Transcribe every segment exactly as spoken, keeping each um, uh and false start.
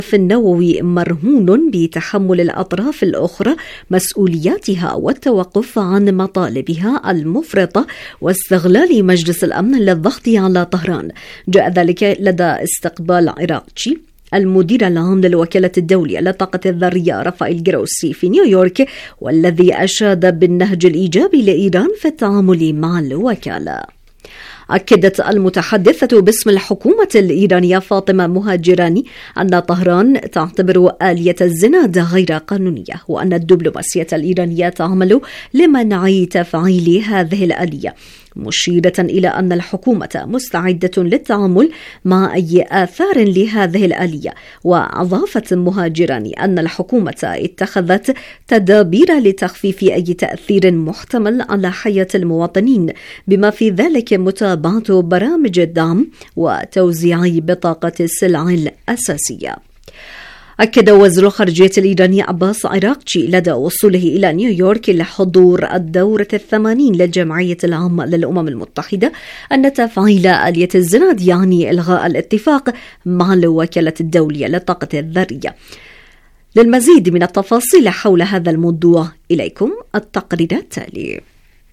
النووي مرهون بتحمل الأطراف الأخرى مسؤولياتها والتوقف عن مطالبها المفرطة واستغلال مجلس الأمن للضغط على طهران. جاء ذلك لدى استقبال عراقتشي المدير العام للوكالة الدولية للطاقة الذرية رافائيل جروسي في نيويورك، والذي أشاد بالنهج الإيجابي لإيران في التعامل مع الوكالة. أكدت المتحدثة باسم الحكومة الإيرانية فاطمة مهاجراني أن طهران تعتبر آلية الزناد غير قانونية، وأن الدبلوماسية الإيرانية تعمل لمنع تفعيل هذه الآلية، مشيرة إلى أن الحكومة مستعدة للتعامل مع أي آثار لهذه الآلية. وأضافت مهاجراني أن الحكومة اتخذت تدابير لتخفيف أي تأثير محتمل على حياة المواطنين، بما في ذلك متابعة برامج الدعم وتوزيع بطاقة السلع الأساسية. أكد وزير الخارجية الإيراني عباس عراقتشي لدى وصوله إلى نيويورك لحضور الدورة الثمانين للجمعية العامة للأمم المتحدة أن تفعيل آلية الزناد يعني إلغاء الاتفاق مع الوكالة الدولية للطاقة الذرية. للمزيد من التفاصيل حول هذا الموضوع إليكم التقرير التالي.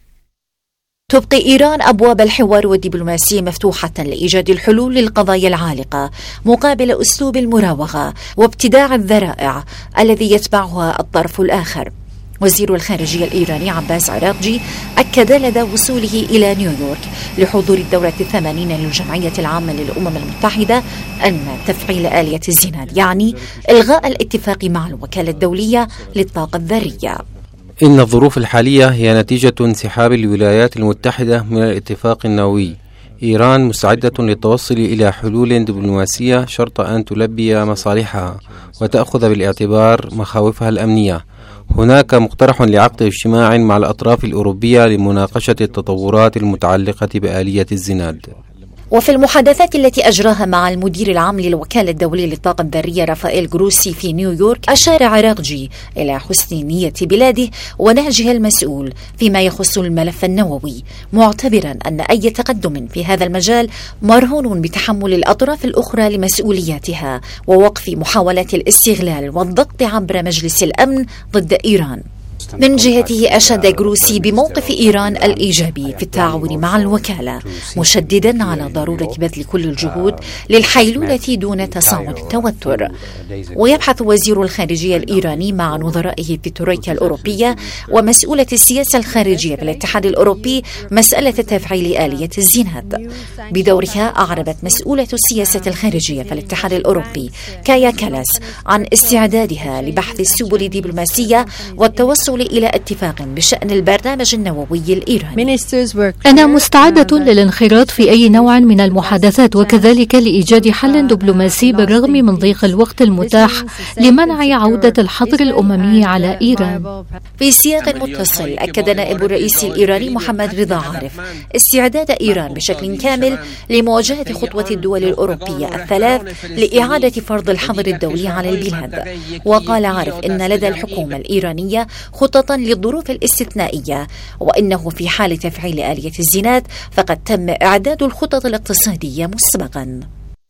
تبقي إيران أبواب الحوار والدبلوماسية مفتوحة لإيجاد الحلول للقضايا العالقة مقابل أسلوب المراوغة وابتداع الذرائع الذي يتبعها الطرف الآخر. وزير الخارجية الإيراني عباس عراقتشي أكد لدى وصوله إلى نيويورك لحضور الدورة الثمانين للجمعية العامة للأمم المتحدة أن تفعيل آلية الزناد يعني إلغاء الاتفاق مع الوكالة الدولية للطاقة الذرية. إن الظروف الحالية هي نتيجة انسحاب الولايات المتحدة من الاتفاق النووي. إيران مستعدة للتوصل إلى حلول دبلوماسية شرط أن تلبي مصالحها وتأخذ بالاعتبار مخاوفها الأمنية. هناك مقترح لعقد اجتماع مع الأطراف الأوروبية لمناقشة التطورات المتعلقة بآلية الزناد. وفي المحادثات التي أجراها مع المدير العام للوكالة الدولية للطاقة الذرية رافائيل جروسي في نيويورك، أشار عراقتشي إلى حسن نية بلاده ونهجها المسؤول فيما يخص الملف النووي، معتبرا أن أي تقدم في هذا المجال مرهون بتحمل الأطراف الأخرى لمسؤولياتها ووقف محاولات الاستغلال والضغط عبر مجلس الأمن ضد إيران. من جهته أشاد جروسي بموقف إيران الإيجابي في التعاون مع الوكالة، مشددا على ضرورة بذل كل الجهود للحيلولة دون تصاعد التوتر. ويبحث وزير الخارجية الإيراني مع نظرائه في الترويكا الأوروبية ومسؤولة السياسة الخارجية بالاتحاد الأوروبي مسألة تفعيل آلية الزناد. بدورها أعربت مسؤولة السياسة الخارجية في الاتحاد الأوروبي كايا كالاس عن استعدادها لبحث السبل الدبلوماسية والتوصل إلى اتفاق بشأن البرنامج النووي الإيراني. أنا مستعدة للانخراط في أي نوع من المحادثات وكذلك لإيجاد حل دبلوماسي بالرغم من ضيق الوقت المتاح لمنع عودة الحظر الأممي على إيران. في سياق متصل، أكد نائب الرئيس الإيراني محمد رضا عارف استعداد إيران بشكل كامل لمواجهة خطوة الدول الأوروبية الثلاث لإعادة فرض الحظر الدولي على البلاد. وقال عارف إن لدى الحكومة الإيرانية خططا للظروف الاستثنائية، وإنه في حال تفعيل آلية الزناد فقد تم إعداد الخطط الاقتصادية مسبقا.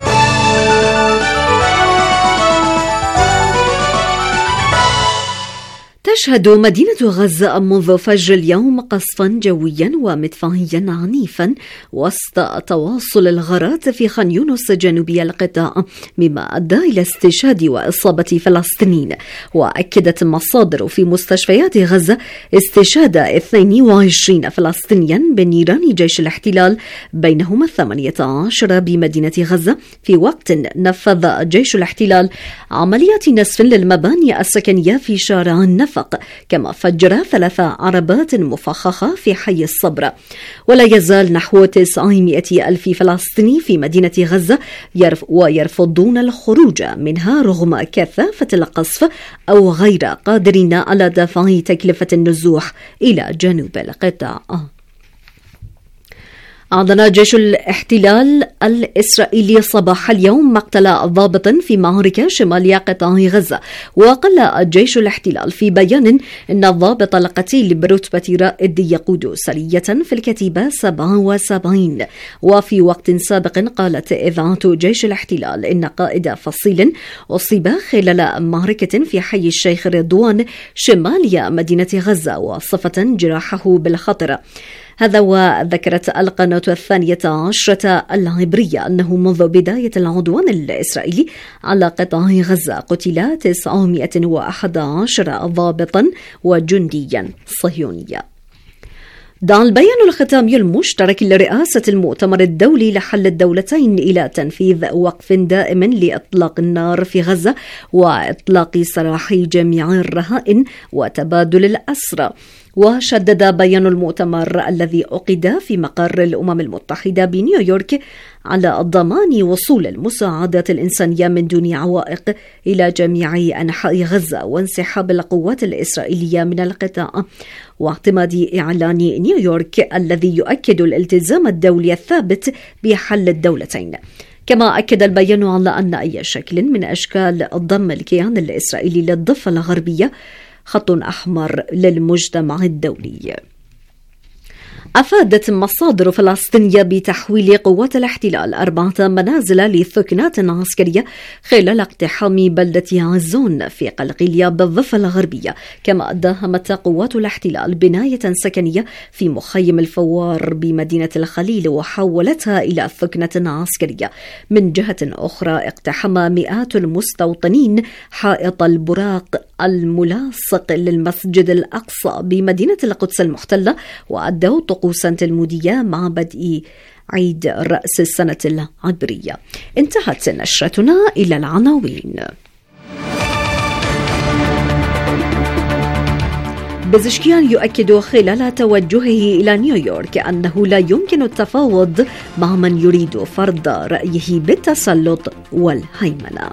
تشهد مدينة غزة منذ فجر اليوم قصفا جويا ومدفعيا عنيفا وسط تواصل الغارات في خان يونس جنوبي القطاع، مما أدى إلى استشهاد وإصابة فلسطينيين. وأكدت مصادر في مستشفيات غزة استشهاد اثنين وعشرين فلسطينيا بنيران جيش الاحتلال، بينهم ثمانية عشر بمدينة غزة، في وقت نفذ جيش الاحتلال عمليات نسف للمباني السكنية في شارع النفق، كما فجر ثلاث عربات مفخخة في حي الصبر. ولا يزال نحو تسعمائة ألف فلسطيني في مدينة غزة يرف ويرفضون الخروج منها رغم كثافة القصف أو غير قادرين على دفع تكلفة النزوح إلى جنوب القطاع. أعلن جيش الاحتلال الإسرائيلي صباح اليوم مقتل ضابط في معركة شمال قطاع غزة. وقال جيش الاحتلال في بيان أن الضابط القتيل برتبة رائد يقود سرية في الكتيبة سبعة وسبعين. وفي وقت سابق قالت إذاعة جيش الاحتلال إن قائد فصيل أصيب خلال معركة في حي الشيخ رضوان شمال مدينة غزة وصفة جراحه بالخطر. هذا وذكرت القناة الثانية عشرة العبرية أنه منذ بداية العدوان الإسرائيلي على قطاع غزة قتل تسعمائة وأحد عشر ضابطا وجنديا صهيونيا. دعا البيان الختامي المشترك لرئاسة المؤتمر الدولي لحل الدولتين إلى تنفيذ وقف دائم لإطلاق النار في غزة وإطلاق سراح جميع الرهائن وتبادل الأسرى. وشدد بيان المؤتمر الذي عقد في مقر الأمم المتحدة بنيويورك على ضمان وصول المساعدات الإنسانية من دون عوائق إلى جميع أنحاء غزة وانسحاب القوات الإسرائيلية من القطاع واعتماد إعلان نيويورك الذي يؤكد الالتزام الدولي الثابت بحل الدولتين. كما أكد البيان على أن أي شكل من أشكال ضم الكيان الإسرائيلي للضفة الغربية خط أحمر للمجتمع الدولي. أفادت مصادر فلسطينية بتحويل قوات الاحتلال أربعة منازل لثكنات عسكرية خلال اقتحام بلدة عزون في قلقيلية بالضفة الغربية. كما داهمت قوات الاحتلال بناية سكنية في مخيم الفوار بمدينة الخليل وحولتها إلى ثكنة عسكرية. من جهة أخرى اقتحم مئات المستوطنين حائط البراق الملاصق للمسجد الأقصى بمدينة القدس المحتلة وأدوا طقوسا تلمودية مع بدء عيد رأس السنة العبرية. انتهت نشرتنا إلى العناوين. بزشكيان يؤكد خلال توجهه إلى نيويورك أنه لا يمكن التفاوض مع من يريد فرض رأيه بالتسلط والهيمنة.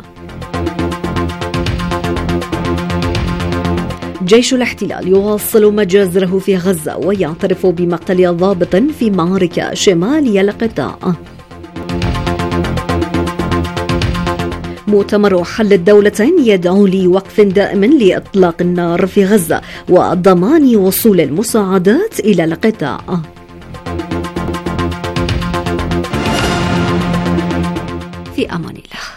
جيش الاحتلال يواصل مجازره في غزة ويعترف بمقتل ضابط في معركة شمالي القطاع. مؤتمر حل الدولتين يدعو لوقف دائم لإطلاق النار في غزة وضمان وصول المساعدات إلى القطاع. في أمان الله.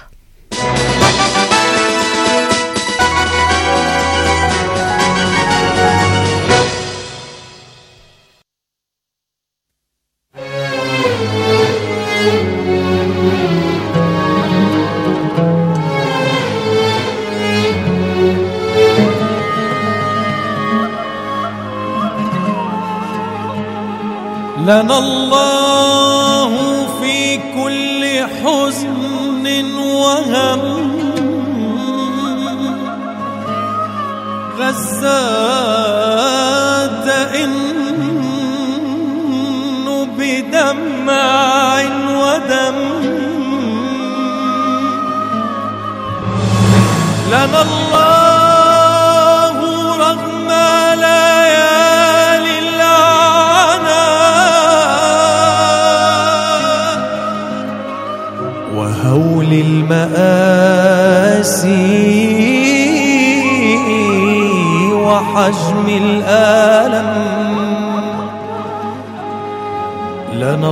لنا الله في كل حزن وهم غزة تئن بدمع ودم. لنا الله رغم ليالي العناء وهول المآسي وحجم الآلم. لنا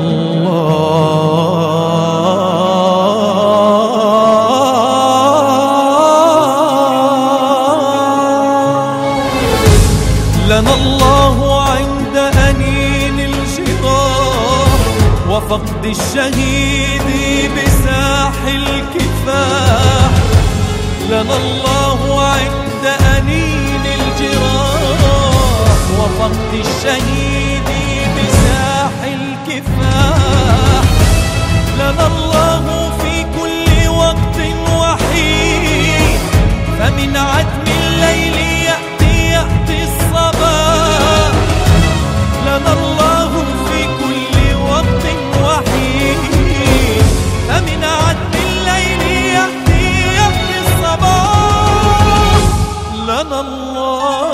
الله لنا الله عند أنين الجراح وفقد الشهيد بساح الكفاح. لنا الله عند أنين الجراح وفقد الشهيد بساح الكفاح. لنا الله في كل وقت وحيد فمن عتم الليل يأتي يأتي الصباح. لنا الله في كل وقت وحيد فمن عتم الليل يأتي يأتي الصباح. لنا الله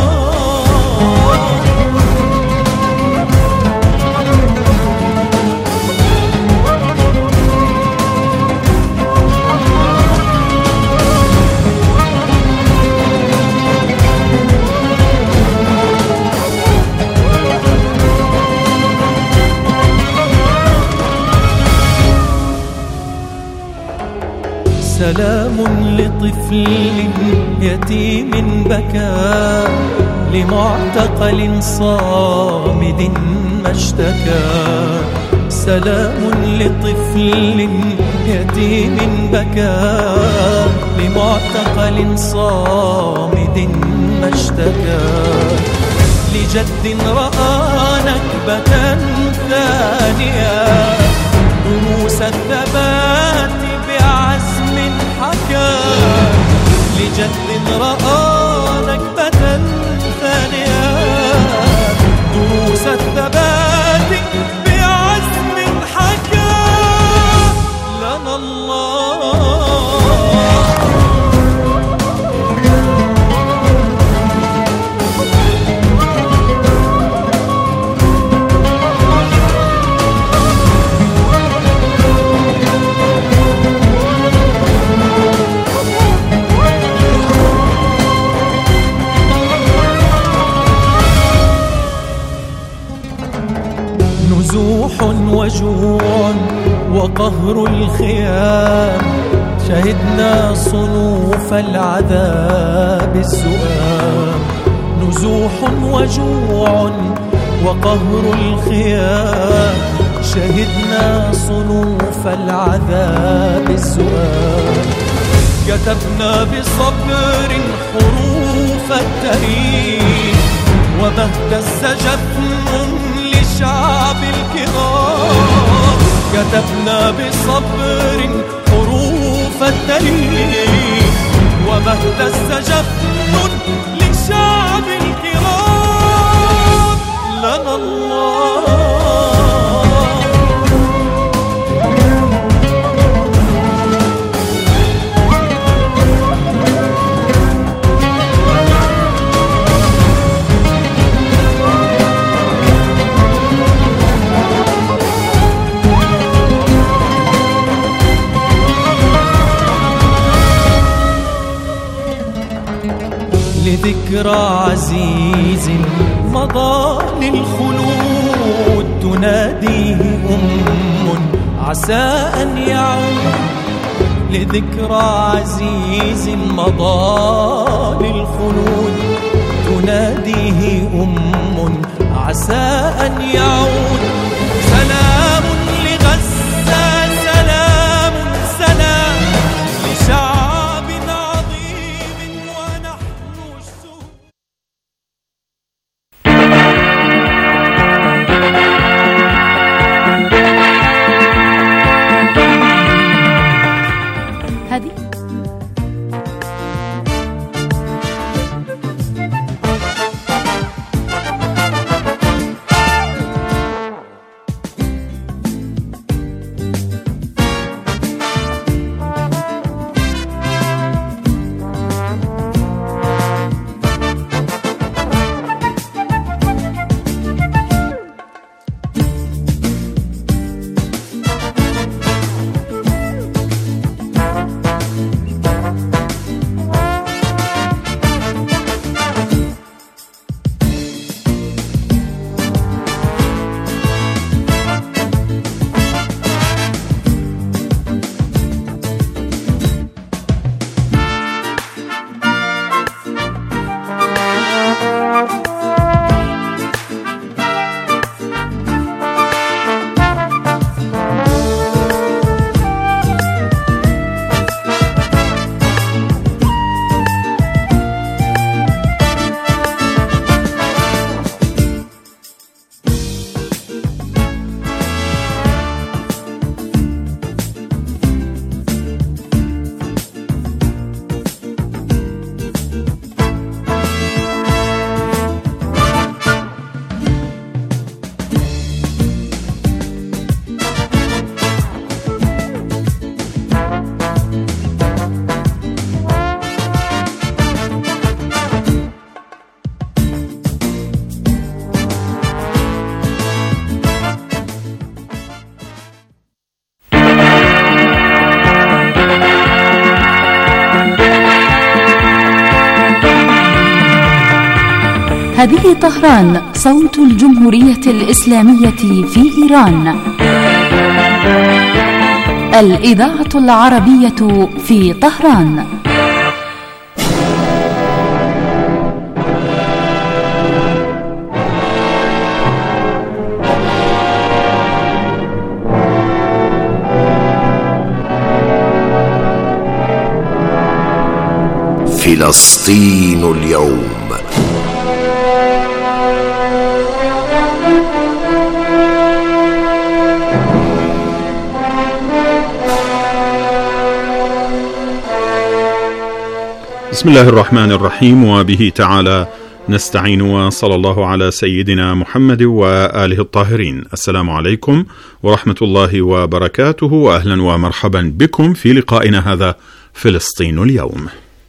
سلام لطفل يتيم بكى لمعتقل صامد ما اشتكى. سلام لطفل يتيم بكى لمعتقل صامد ما اشتكى. لجد رأى نكبة ثانية دروس الثبات بعزم حكى. لجد رأى نكبة ثانية دروس الثبات بعزم حكى. لنا الله نزوح وجوع وقهر الخيام. شهدنا صنوف العذاب الزؤام. نزوح وجوع وقهر الخيام. شهدنا صنوف العذاب الزؤام. كتبنا بصبر حروف التاريخ وما اهتز جفن لشعب الكرام. كتبنا بصبر حروف التاريخ وما اهتز جفن لشعب الكرام. لنا الله لذكرى عزيز مضى للخلود تناديه أم عسى أن يعود. لذكرى عزيز مضى للخلود تناديه أم عسى أن يعود. سلام لغزة سلام سلام لشعب عظيم ونحن السود. هذه هذه طهران صوت الجمهورية الإسلامية في إيران. الإذاعة العربية في طهران. فلسطين اليوم. بسم الله الرحمن الرحيم، وبه تعالى نستعين، وصلى الله على سيدنا محمد وآله الطاهرين. السلام عليكم ورحمة الله وبركاته، وأهلا ومرحبا بكم في لقائنا هذا فلسطين اليوم.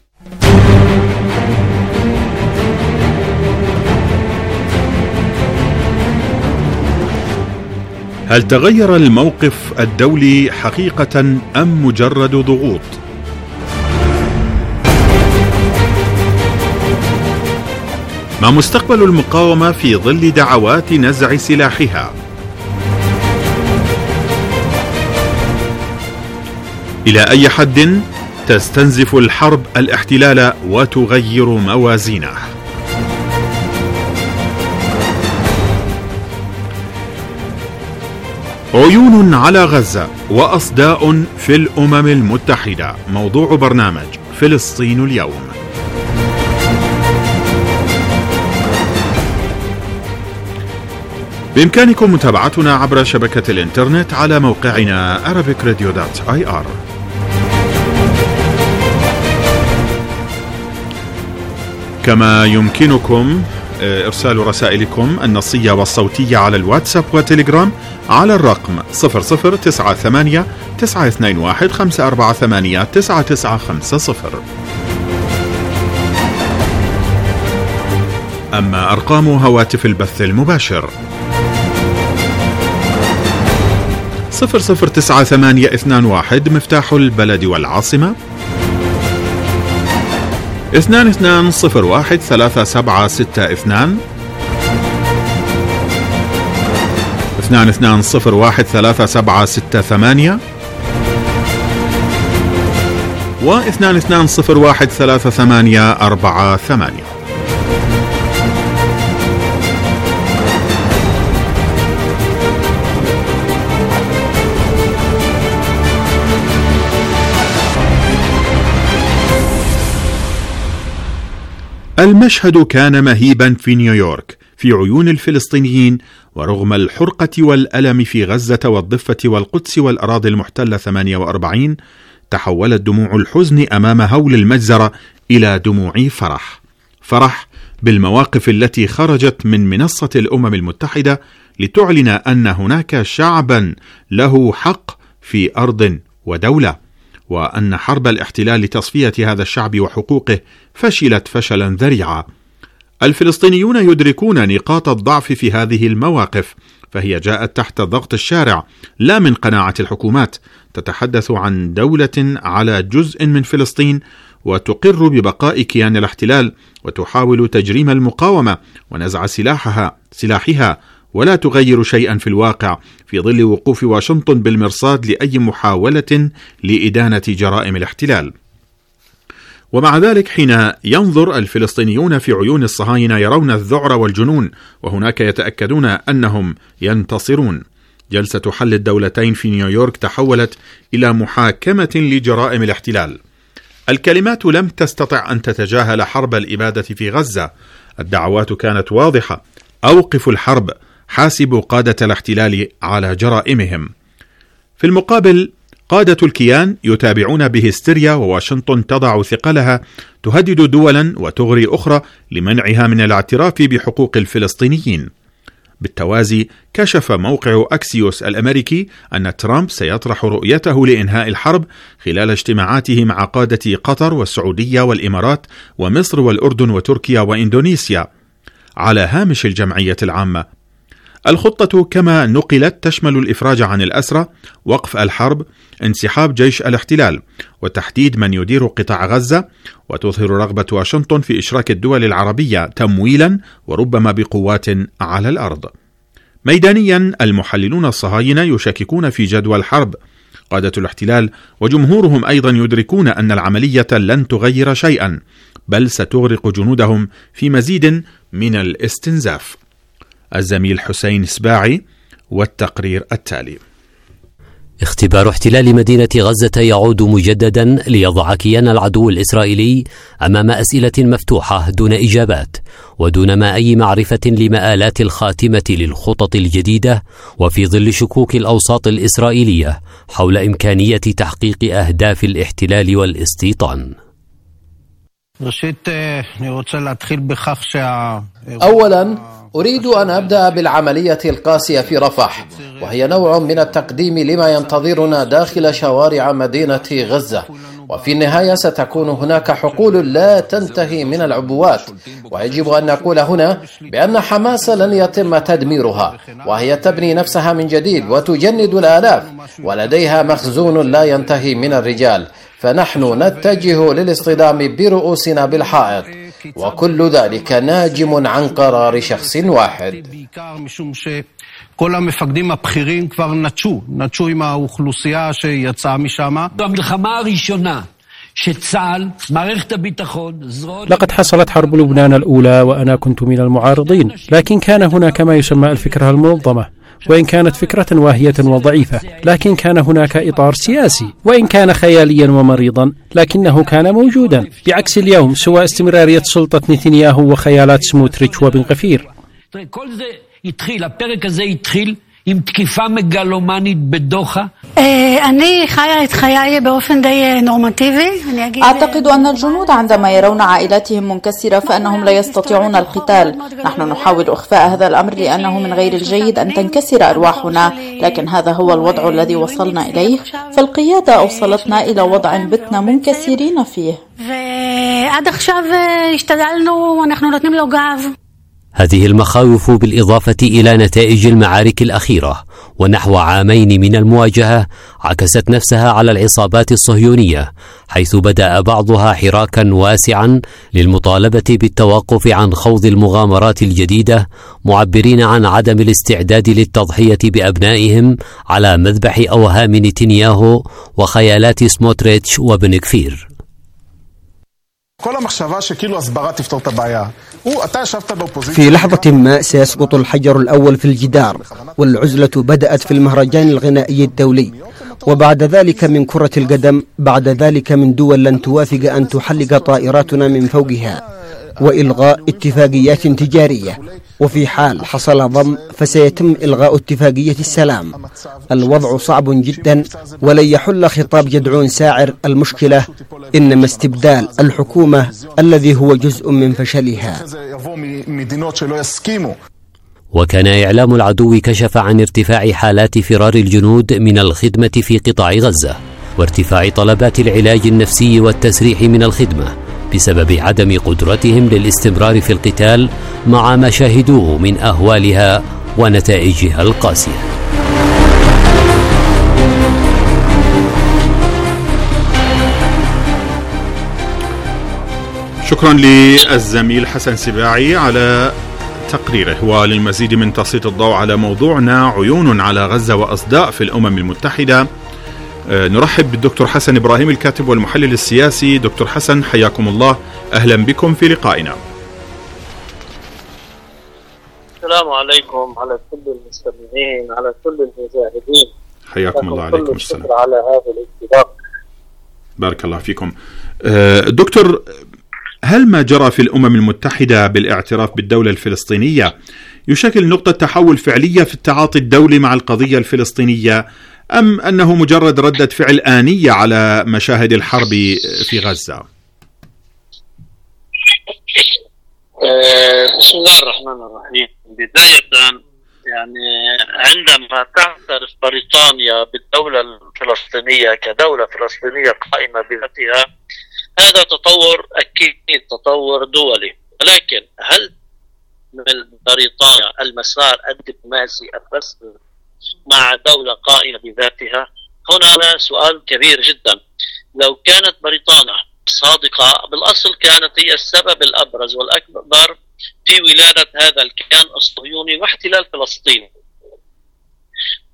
هل تغير الموقف الدولي حقيقة أم مجرد ضغوط؟ ما مستقبل المقاومة في ظل دعوات نزع سلاحها؟ إلى أي حد تستنزف الحرب الاحتلال وتغير موازينه؟ عيون على غزة وأصداء في الأمم المتحدة، موضوع برنامج فلسطين اليوم. بإمكانكم متابعتنا عبر شبكة الإنترنت على موقعنا arabic radio dot i r. كما يمكنكم إرسال رسائلكم النصية والصوتية على الواتساب وتليجرام على الرقم صفر صفر تسعة ثمانية تسعة اثنين واحد خمسة أربعة ثمانية تسعة تسعة خمسة صفر. أما أرقام هواتف البث المباشر صفر صفر تسعة ثمانية اثنان واحد مفتاح البلد والعاصمة، اثنان اثنان صفر واحد ثلاثة سبعة ستة اثنان، اثنان اثنان صفر واحد ثلاثة سبعة ستة ثمانية، واثنان اثنان صفر واحد ثلاثة ثمانية أربعة ثمانية. المشهد كان مهيبا في نيويورك في عيون الفلسطينيين، ورغم الحرقة والألم في غزة والضفة والقدس والأراضي المحتلة ثمانية وأربعين، تحولت دموع الحزن أمام هول المجزرة إلى دموع فرح. فرح بالمواقف التي خرجت من منصة الأمم المتحدة لتعلن أن هناك شعبا له حق في أرض ودولة، وأن حرب الاحتلال لتصفية هذا الشعب وحقوقه فشلت فشلا ذريعا. الفلسطينيون يدركون نقاط الضعف في هذه المواقف، فهي جاءت تحت ضغط الشارع لا من قناعة الحكومات. تتحدث عن دولة على جزء من فلسطين وتقر ببقاء كيان الاحتلال، وتحاول تجريم المقاومة ونزع سلاحها سلاحها ولا تغير شيئا في الواقع، في ظل وقوف واشنطن بالمرصاد لأي محاولة لإدانة جرائم الاحتلال. ومع ذلك حين ينظر الفلسطينيون في عيون الصهاينة يرون الذعر والجنون، وهناك يتأكدون أنهم ينتصرون. جلسة حل الدولتين في نيويورك تحولت إلى محاكمة لجرائم الاحتلال. الكلمات لم تستطع أن تتجاهل حرب الإبادة في غزة. الدعوات كانت واضحة: أوقفوا الحرب، حاسبوا قادة الاحتلال على جرائمهم. في المقابل قادة الكيان يتابعون بهستيريا، وواشنطن تضع ثقلها تهدد دولا وتغري أخرى لمنعها من الاعتراف بحقوق الفلسطينيين. بالتوازي كشف موقع أكسيوس الأمريكي أن ترامب سيطرح رؤيته لإنهاء الحرب خلال اجتماعاته مع قادة قطر والسعودية والإمارات ومصر والأردن وتركيا وإندونيسيا على هامش الجمعية العامة. الخطة كما نقلت تشمل الإفراج عن الأسرى، وقف الحرب، انسحاب جيش الاحتلال، وتحديد من يدير قطاع غزة، وتظهر رغبة واشنطن في إشراك الدول العربية تمويلا وربما بقوات على الأرض. ميدانيا المحللون الصهاينة يشككون في جدوى الحرب، قادة الاحتلال وجمهورهم أيضا يدركون أن العملية لن تغير شيئا، بل ستغرق جنودهم في مزيد من الاستنزاف. الزميل حسين سباعي والتقرير التالي. اختبار احتلال مدينة غزة يعود مجددا ليضع كيان العدو الإسرائيلي أمام أسئلة مفتوحة دون إجابات، ودون ما أي معرفة لمآلات الخاتمة للخطط الجديدة، وفي ظل شكوك الأوساط الإسرائيلية حول إمكانية تحقيق أهداف الاحتلال والاستيطان. أولا أريد أن أبدأ بالعملية القاسية في رفح، وهي نوع من التقديم لما ينتظرنا داخل شوارع مدينة غزة، وفي النهاية ستكون هناك حقول لا تنتهي من العبوات، ويجب أن نقول هنا بأن حماس لن يتم تدميرها، وهي تبني نفسها من جديد وتجند الآلاف، ولديها مخزون لا ينتهي من الرجال، فنحن نتجه للاصطدام برؤوسنا بالحائط، وكل ذلك ناجم عن قرار شخص واحد. כל המפקדים הבכירים כבר נטשו, נטשו עם האוכלוסייה שיצאה משם. במלחמה הראשונה שצה"ל, מערכת הביטחון, זרועות... لقد حصلت حرب لبنان الأولى وأنا كنت من المعارضين، لكن كان هناك ما يسمى الفكرة المنظمة، وإن كانت فكرة واهية وضعيفة، لكن كان هناك إطار سياسي، وإن كان خياليا ومريضا لكنه كان موجودا، بعكس اليوم سوى استمرارية سلطة نتنياهو وخيالات سموتريتش وبن غفير. התחיל, הפרק הזה התחיל עם תקיפה מגלומנית בדוחה. אני חיה את חיי באופן די נורמטיבי. أعتقد أن الجنود عندما يرون عائلاتهم منكسرة فإنهم لا يستطيعون القتال. نحن نحاول إخفاء هذا الأمر لأنه من غير الجيد أن تنكسر أرواحنا، لكن هذا هو الوضع الذي وصلنا إليه، فالقيادة أوصلتنا إلى وضع بتنا منكسرين فيه. ועד עכשיו השתדלנו ואנחנו נותנים לו גב. هذه المخاوف بالإضافة إلى نتائج المعارك الأخيرة ونحو عامين من المواجهة عكست نفسها على العصابات الصهيونية، حيث بدأ بعضها حراكا واسعا للمطالبة بالتوقف عن خوض المغامرات الجديدة، معبرين عن عدم الاستعداد للتضحية بأبنائهم على مذبح أوهام نتنياهو وخيالات سموتريتش وبن غفير. في لحظة ما سيسقط الحجر الأول في الجدار، والعزلة بدأت في المهرجان الغنائي الدولي، وبعد ذلك من كرة القدم، بعد ذلك من دول لن توافق أن تحلق طائراتنا من فوقها، وإلغاء اتفاقيات تجارية، وفي حال حصل ضم فسيتم إلغاء اتفاقية السلام. الوضع صعب جدا، ولن يحل خطاب جدعون ساعر المشكلة، إنما استبدال الحكومة الذي هو جزء من فشلها. وكان إعلام العدو كشف عن ارتفاع حالات فرار الجنود من الخدمة في قطاع غزة، وارتفاع طلبات العلاج النفسي والتسريح من الخدمة بسبب عدم قدرتهم للاستمرار في القتال مع ما شاهدوه من أهوالها ونتائجها القاسية. شكرا للزميل حسن سباعي على تقريره. وللمزيد من تسليط الضوء على موضوعنا عيون على غزة وأصداء في الأمم المتحدة، نرحب بالدكتور حسن إبراهيم الكاتب والمحلل السياسي. دكتور حسن حياكم الله، أهلا بكم في لقائنا. السلام عليكم على كل المستمعين، على كل المشاهدين. حياكم الله. عليكم السلام على هذا الاتفاق. بارك الله فيكم. دكتور، هل ما جرى في الأمم المتحدة بالاعتراف بالدولة الفلسطينية يشكل نقطة تحول فعلية في التعاطي الدولي مع القضية الفلسطينية، أم أنه مجرد ردة فعل آنية على مشاهد الحرب في غزة؟ بسم الله الرحمن الرحيم. بداية يعني عندما تعترف بريطانيا بالدولة الفلسطينية كدولة فلسطينية قائمة بذاتها، هذا تطور أكيد، تطور دولي. ولكن هل من بريطانيا المسار الدبلوماسي الرسمي مع دولة قائمة بذاتها؟ هنا سؤال كبير جدا. لو كانت بريطانيا صادقة، بالأصل كانت هي السبب الأبرز والأكبر في ولادة هذا الكيان الصهيوني واحتلال فلسطين.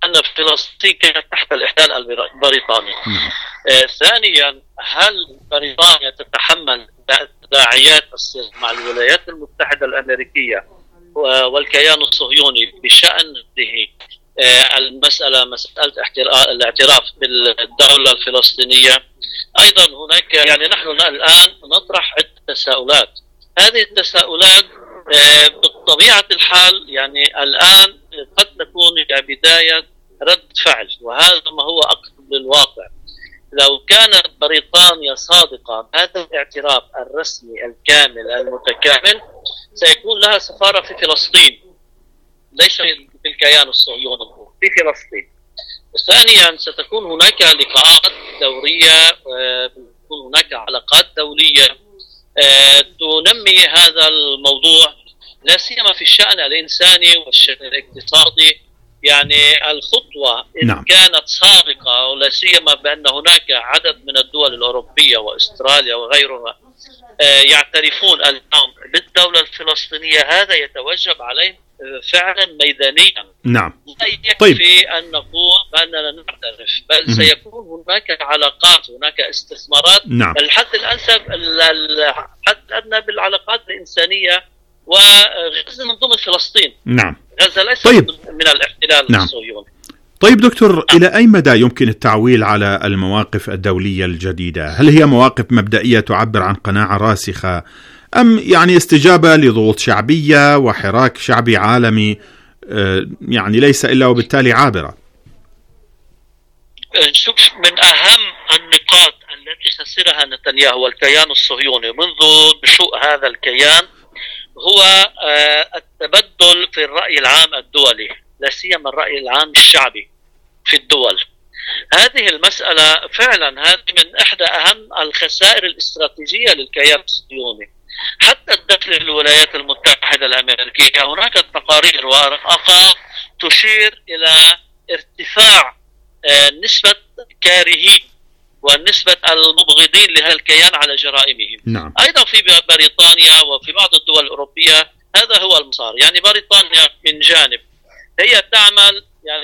أن فلسطين كانت تحت الاحتلال البريطاني. آه ثانيا، هل بريطانيا تتحمل تداعيات الصلح مع الولايات المتحدة الأمريكية والكيان الصهيوني بشأن هذه آه المسألة، مسألة الاعتراف بالدولة الفلسطينية؟ أيضا هناك يعني نحن الآن نطرح عدة تساؤلات. هذه التساؤلات آه بطبيعة الحال يعني الآن قد تكون كبداية رد فعل، وهذا ما هو أقرب للواقع. لو كانت بريطانيا صادقة بهذا الاعتراف الرسمي الكامل المتكامل سيكون لها سفارة في فلسطين، ليس في الكيان الصهيوني، في فلسطين. ثانيا، ستكون هناك لقاءات دورية، تكون هناك علاقات دولية تنمي هذا الموضوع، لا سيما في الشأن الإنساني والشأن الاقتصادي. يعني الخطوة إن نعم. كانت سابقة، ولا سيما بأن هناك عدد من الدول الأوروبية وأستراليا وغيرها يعترفون اليوم بالدولة الفلسطينية، هذا يتوجب عليه فعلا ميدانيا. نعم. لا يكفي أن نقول بأننا نعترف، بل سيكون هناك علاقات، هناك استثمارات. نعم. الحد الأنسب الحد الأدنى بالعلاقات الإنسانية، وغزة من ضمن فلسطين. نعم. غزة ليست طيب. من الاحتلال نعم. الصهيوني. طيب دكتور، نعم. إلى أي مدى يمكن التعويل على المواقف الدولية الجديدة؟ هل هي مواقف مبدئية تعبر عن قناعة راسخة، أم يعني استجابة لضغوط شعبية وحراك شعبي عالمي يعني ليس إلا وبالتالي عابرة؟ نشوف من أهم النقاط التي خسرها نتنياهو والكيان الصهيوني منذ نشوء هذا الكيان هو التبدل في الرأي العام الدولي، لا سيما الرأي العام الشعبي في الدول. هذه المسألة فعلا هذه من إحدى أهم الخسائر الاستراتيجية للكيان الصهيوني. حتى داخل الولايات المتحدة الأمريكية هناك تقارير وأرقام تشير إلى ارتفاع نسبة كارهين ونسبة المبغضين لهذا الكيان على جرائمهم. نعم. أيضا في بريطانيا وفي بعض الدول الأوروبية هذا هو المسار. يعني بريطانيا من جانب هي تعمل يعني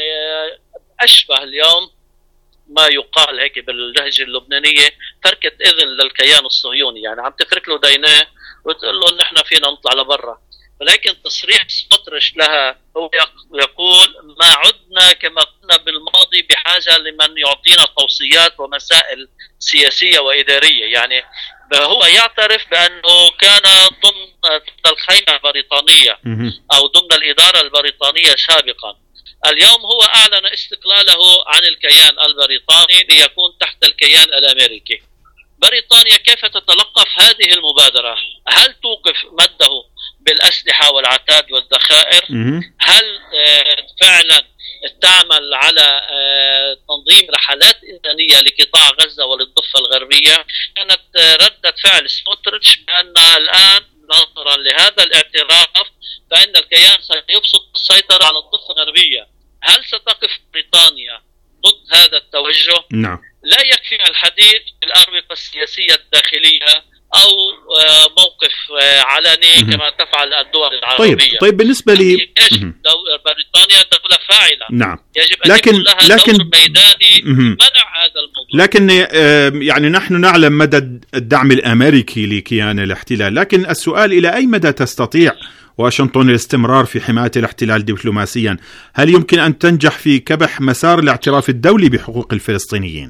أشبه اليوم ما يقال هيك باللهجة اللبنانية تركة إذن للكيان الصهيوني، يعني عم تفرك له ديناه وتقول له نحن فينا نطلع لبرا. ولكن تصريح سموتريتش لها هو يقول ما عدنا كما كنا بالماضي بحاجة لمن يعطينا توصيات ومسائل سياسية وإدارية. يعني هو يعترف بأنه كان ضمن الخيمة البريطانية أو ضمن الإدارة البريطانية سابقا. اليوم هو أعلن استقلاله عن الكيان البريطاني ليكون تحت الكيان الأمريكي. بريطانيا كيف تتلقف هذه المبادرة؟ هل توقف مده بالأسلحة والعتاد والذخائر؟ هل فعلا تعمل على تنظيم رحلات إنسانية لقطاع غزة وللضفة الغربية؟ كانت ردة فعل سموتريتش بأن الآن نظرا لهذا الاعتراف فإن الكيان سيبسط السيطرة على الضفة الغربية. هل ستقف بريطانيا ضد هذا التوجه؟ نعم. لا يكفي الحديث بالأروقة السياسية الداخلية أو موقف علني كما تفعل الدول العربية. طيب طيب بالنسبة لي بريطانيا دولة فاعلة. نعم. يجب أن لكن يكون لها لكن دور ميداني منع هذا الموضوع. لكن يعني نحن نعلم مدى الدعم الأمريكي لكيان الاحتلال، لكن السؤال إلى أي مدى تستطيع واشنطن الاستمرار في حماية الاحتلال دبلوماسيا؟ هل يمكن أن تنجح في كبح مسار الاعتراف الدولي بحقوق الفلسطينيين؟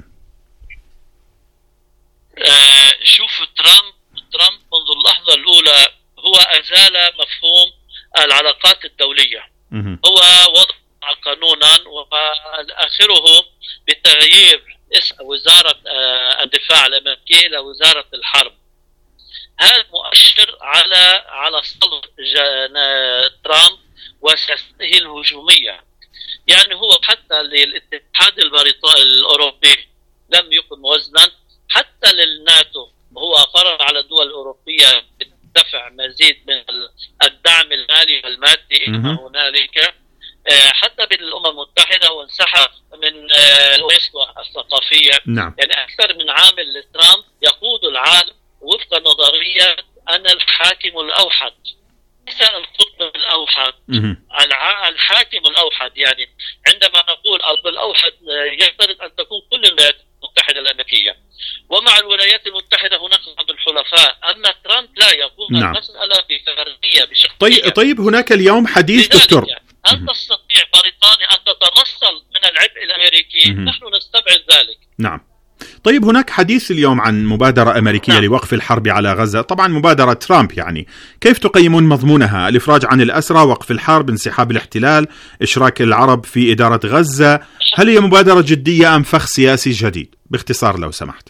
آه شوف ترامب ترامب منذ اللحظة الأولى هو أزال مفهوم العلاقات الدولية. م- هو وضع قانونا وآخره بتغيير اسم وزارة آه الدفاع الأمريكية إلى وزارة الحرب. هذا مؤشر على على صلب ترامب وسياسته الهجومية. يعني هو حتى للاتحاد البريطاني الأوروبي لم يكن موازنا، حتى للناتو هو فرض على الدول الأوروبية دفع مزيد من الدعم المالي والمادي إلى هنالك. حتى بالأمم المتحدة وانسحب من الأسوة الثقافية. نعم. يعني أكثر من عامل لترامب يقود العالم وفق نظرية أنا الحاكم الأوحد، ليس القطب الأوحد الحاكم الأوحد. يعني عندما نقول القطب الأوحد يفترض أن تكون كل الولايات المتحدة الأمريكية، ومع الولايات المتحدة هناك بعض الحلفاء. أما ترامب لا، يقول نعم. المسألة بفردية بشخصية. طيب, طيب هناك اليوم حديث دكتور، هل تستطيع بريطانيا أن تتنصل من العبء الأمريكي؟ م- نحن نستبعد ذلك. نعم. طيب هناك حديث اليوم عن مبادرة أمريكية نعم. لوقف الحرب على غزة، طبعا مبادرة ترامب، يعني كيف تقيمون مضمونها؟ الإفراج عن الأسرى، وقف الحرب، انسحاب الاحتلال، إشراك العرب في إدارة غزة. هل هي مبادرة جدية أم فخ سياسي جديد؟ باختصار لو سمحت.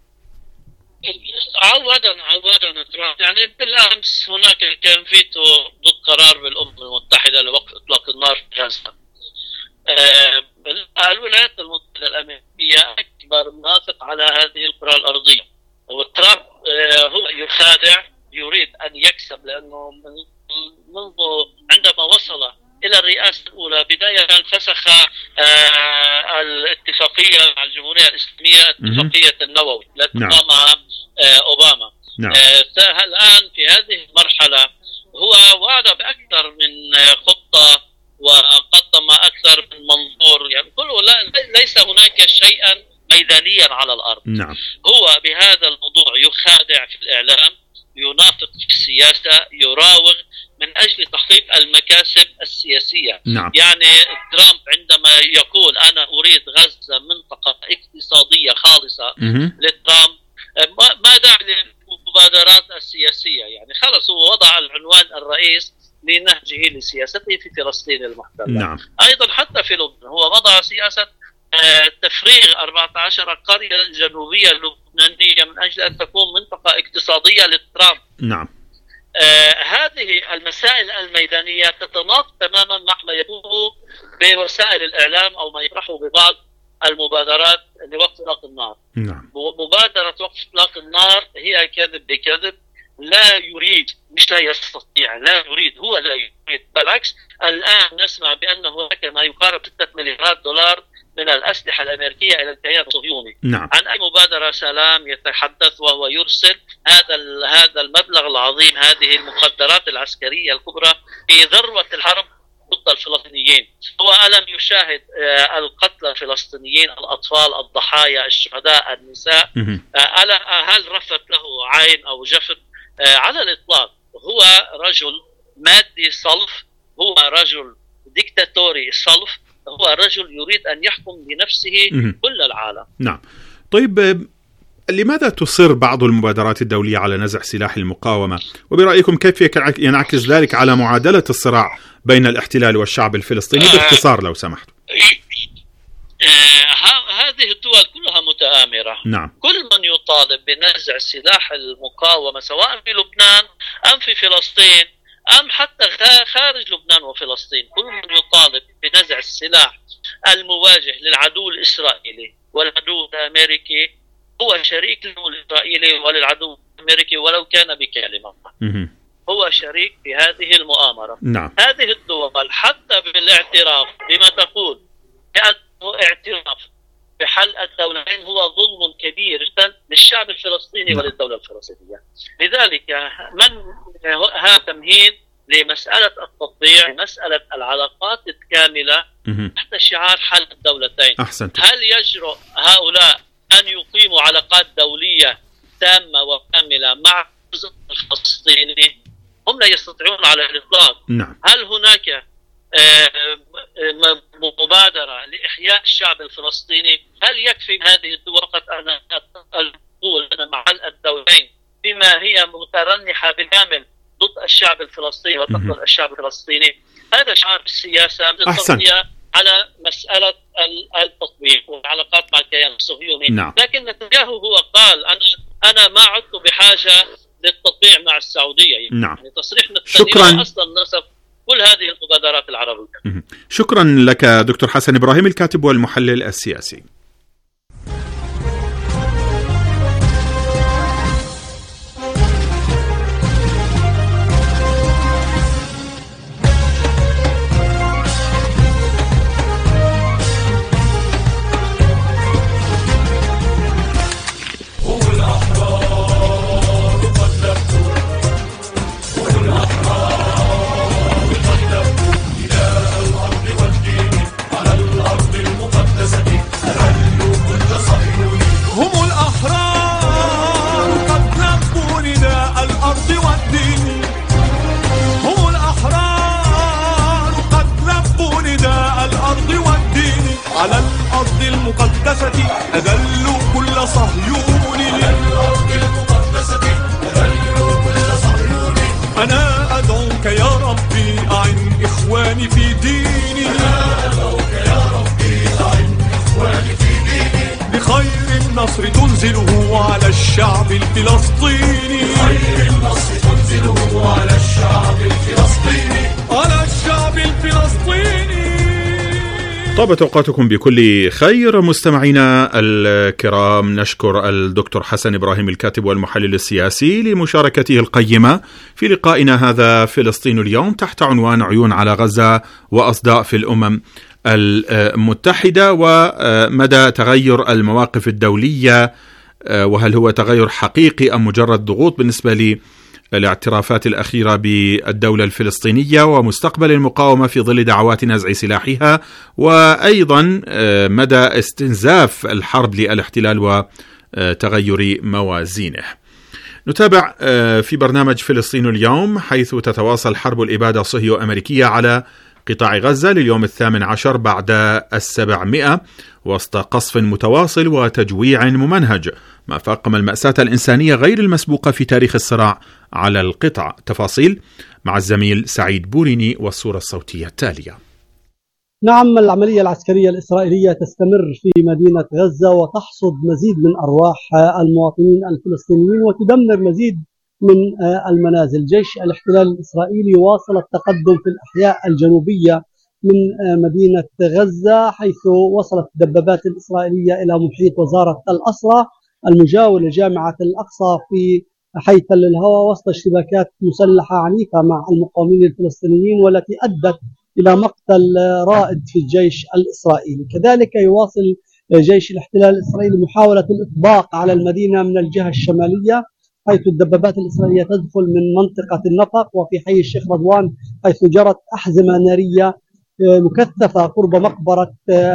عودا عودا ترامب، يعني بالأمس هناك كان فيتو ضد قرار بالأمم المتحدة لوقف إطلاق النار في غزة. آه الولايات المتحدة الأمريكية أكبر منافق على هذه الكرة الأرضية، وترامب آه هو يخادع، يريد أن يكسب، لأنه منذ عندما وصل إلى الرئاسة الأولى بداية فسخ آه الاتفاقية مع الجمهورية الإسلامية، اتفاقية النووي التي نعم. قام آه أوباما. نعم. آه الآن في هذه المرحلة هو وعد بأكثر من خطة وقدم أكثر من منظور، يعني كله لا ليس هناك شيئا ميدانيا على الأرض. نعم. هو بهذا الموضوع يخادع في الإعلام، ينافق في السياسة، يراوغ من أجل تحقيق المكاسب السياسية. نعم. يعني ترامب عندما يقول أنا أريد غزة منطقة اقتصادية خالصة لترامب، ما داعي للمبادرات السياسية، يعني خلص هو وضع العنوان الرئيس لنهجه لسياسته في فلسطين المحتلة. نعم. أيضا حتى في لبنان هو وضع سياسة تفريغ أربعة عشر قرية جنوبية لبنانية من أجل أن تكون منطقة اقتصادية لترامب. نعم. آه هذه المسائل الميدانية تتناقض تماما مع ما يقوله بوسائل الإعلام أو ما يطرحه ببعض المبادرات لوقف إطلاق النار. نعم. مبادرة وقف إطلاق النار هي كذب بكذب، لا يريد، مش لا يستطيع، لا يريد، هو لا يريد، بالعكس الآن نسمع بأن هناك ما يقارب ستة مليارات دولار من الأسلحة الأمريكية إلى الكيان الصهيوني. نعم. عن أي مبادرة سلام يتحدث وهو يرسل هذا هذا المبلغ العظيم، هذه المقدرات العسكرية الكبرى في ذروة الحرب ضد الفلسطينيين. هو ألم يشاهد القتلى الفلسطينيين، الأطفال، الضحايا، الشهداء، النساء؟ هل رفت له عين أو جفن؟ على الإطلاق. هو رجل مادي صلف، هو رجل ديكتاتوري صلف، هو رجل يريد أن يحكم بنفسه كل العالم. نعم. طيب لماذا تصر بعض المبادرات الدولية على نزع سلاح المقاومة؟ وبرأيكم كيف ينعكس ذلك على معادلة الصراع بين الاحتلال والشعب الفلسطيني باختصار لو سمحت؟ هذه الدول كلها متآمرة. نعم. كل من يطالب بنزع سلاح المقاومة سواء في لبنان أم في فلسطين أم حتى خارج لبنان وفلسطين، كل من يطالب بنزع السلاح المواجه للعدو الإسرائيلي والعدو الأمريكي هو شريك له الإسرائيلي وللعدو الأمريكي ولو كان بكلمة. هو شريك في هذه المؤامرة. نعم. هذه الدول حتى بالاعتراف بما تقول بأنه اعتراف بحل الدولتين هو ظلم كبير جدا للشعب الفلسطيني. نعم. وللدولة الفلسطينية. لذلك من ها تمهيد لمسألة التطبيع، مسألة العلاقات الكاملة تحت شعار حل الدولتين. أحسنت. هل يجرؤ هؤلاء أن يقيموا علاقات دولية تامة وكاملة مع الجزء الفلسطيني؟ هم لا يستطيعون على الإطلاق. نعم. هل هناك مبادرة لإحياء الشعب الفلسطيني؟ هل يكفي هذه الدول فقط أن تقول أنا مع الدولتين بما هي مترنحة بالكامل ضد الشعب الفلسطيني وتقتل الشعب الفلسطيني؟ هذا شعار السياسة التغطية على مسألة التطبيق والعلاقات مع الكيان الصهيوني. نعم. لكن نتنياهو هو قال أنا أنا ما عدت بحاجة للتطبيع مع السعودية. نعم. يعني تصريح نتنياهو أصلا نصف كل هذه المبادرات العربية. شكرا لك دكتور حسن إبراهيم، الكاتب والمحلل السياسي. أذلوا كل صهيوني، أنا أدعوك يا ربي أعن إخواني في ديني، بخير النصر تنزله على الشعب الفلسطيني، بخير النصر تنزله على الشعب الفلسطيني، على الشعب الفلسطيني. طابت أوقاتكم بكل خير مستمعينا الكرام. نشكر الدكتور حسن إبراهيم الكاتب والمحلل السياسي لمشاركته القيمة في لقائنا هذا فلسطين اليوم تحت عنوان عيون على غزة وأصداء في الأمم المتحدة ومدى تغير المواقف الدولية، وهل هو تغير حقيقي أم مجرد ضغوط بالنسبة للاعترافات الأخيرة بالدولة الفلسطينية ومستقبل المقاومة في ظل دعوات نزع سلاحها، وأيضا مدى استنزاف الحرب للاحتلال وتغير موازينه. نتابع في برنامج فلسطين اليوم حيث تتواصل حرب الإبادة الصهيو أمريكية على قطاع غزة لليوم الثامن عشر بعد السبعمائة وسط قصف متواصل وتجويع ممنهج، ما فاقم المأساة الإنسانية غير المسبوقة في تاريخ الصراع على القطاع. تفاصيل مع الزميل سعيد بوريني والصورة الصوتية التالية. نعم، العملية العسكرية الإسرائيلية تستمر في مدينة غزة وتحصد مزيد من أرواح المواطنين الفلسطينيين وتدمر مزيد من المنازل. جيش الاحتلال الإسرائيلي واصل التقدم في الأحياء الجنوبية من مدينة غزة، حيث وصلت الدبابات الإسرائيلية إلى محيط وزارة الأسرى المجاور لجامعة الأقصى في حي تل الهوى وسط اشتباكات مسلحة عنيفة مع المقاومين الفلسطينيين والتي أدت إلى مقتل رائد في الجيش الإسرائيلي. كذلك يواصل جيش الاحتلال الإسرائيلي محاولة الإطباق على المدينة من الجهة الشمالية، حيث الدبابات الإسرائيلية تدخل من منطقة النفق وفي حي الشيخ رضوان، حيث جرت أحزمة نارية مكثفة قرب مقبرة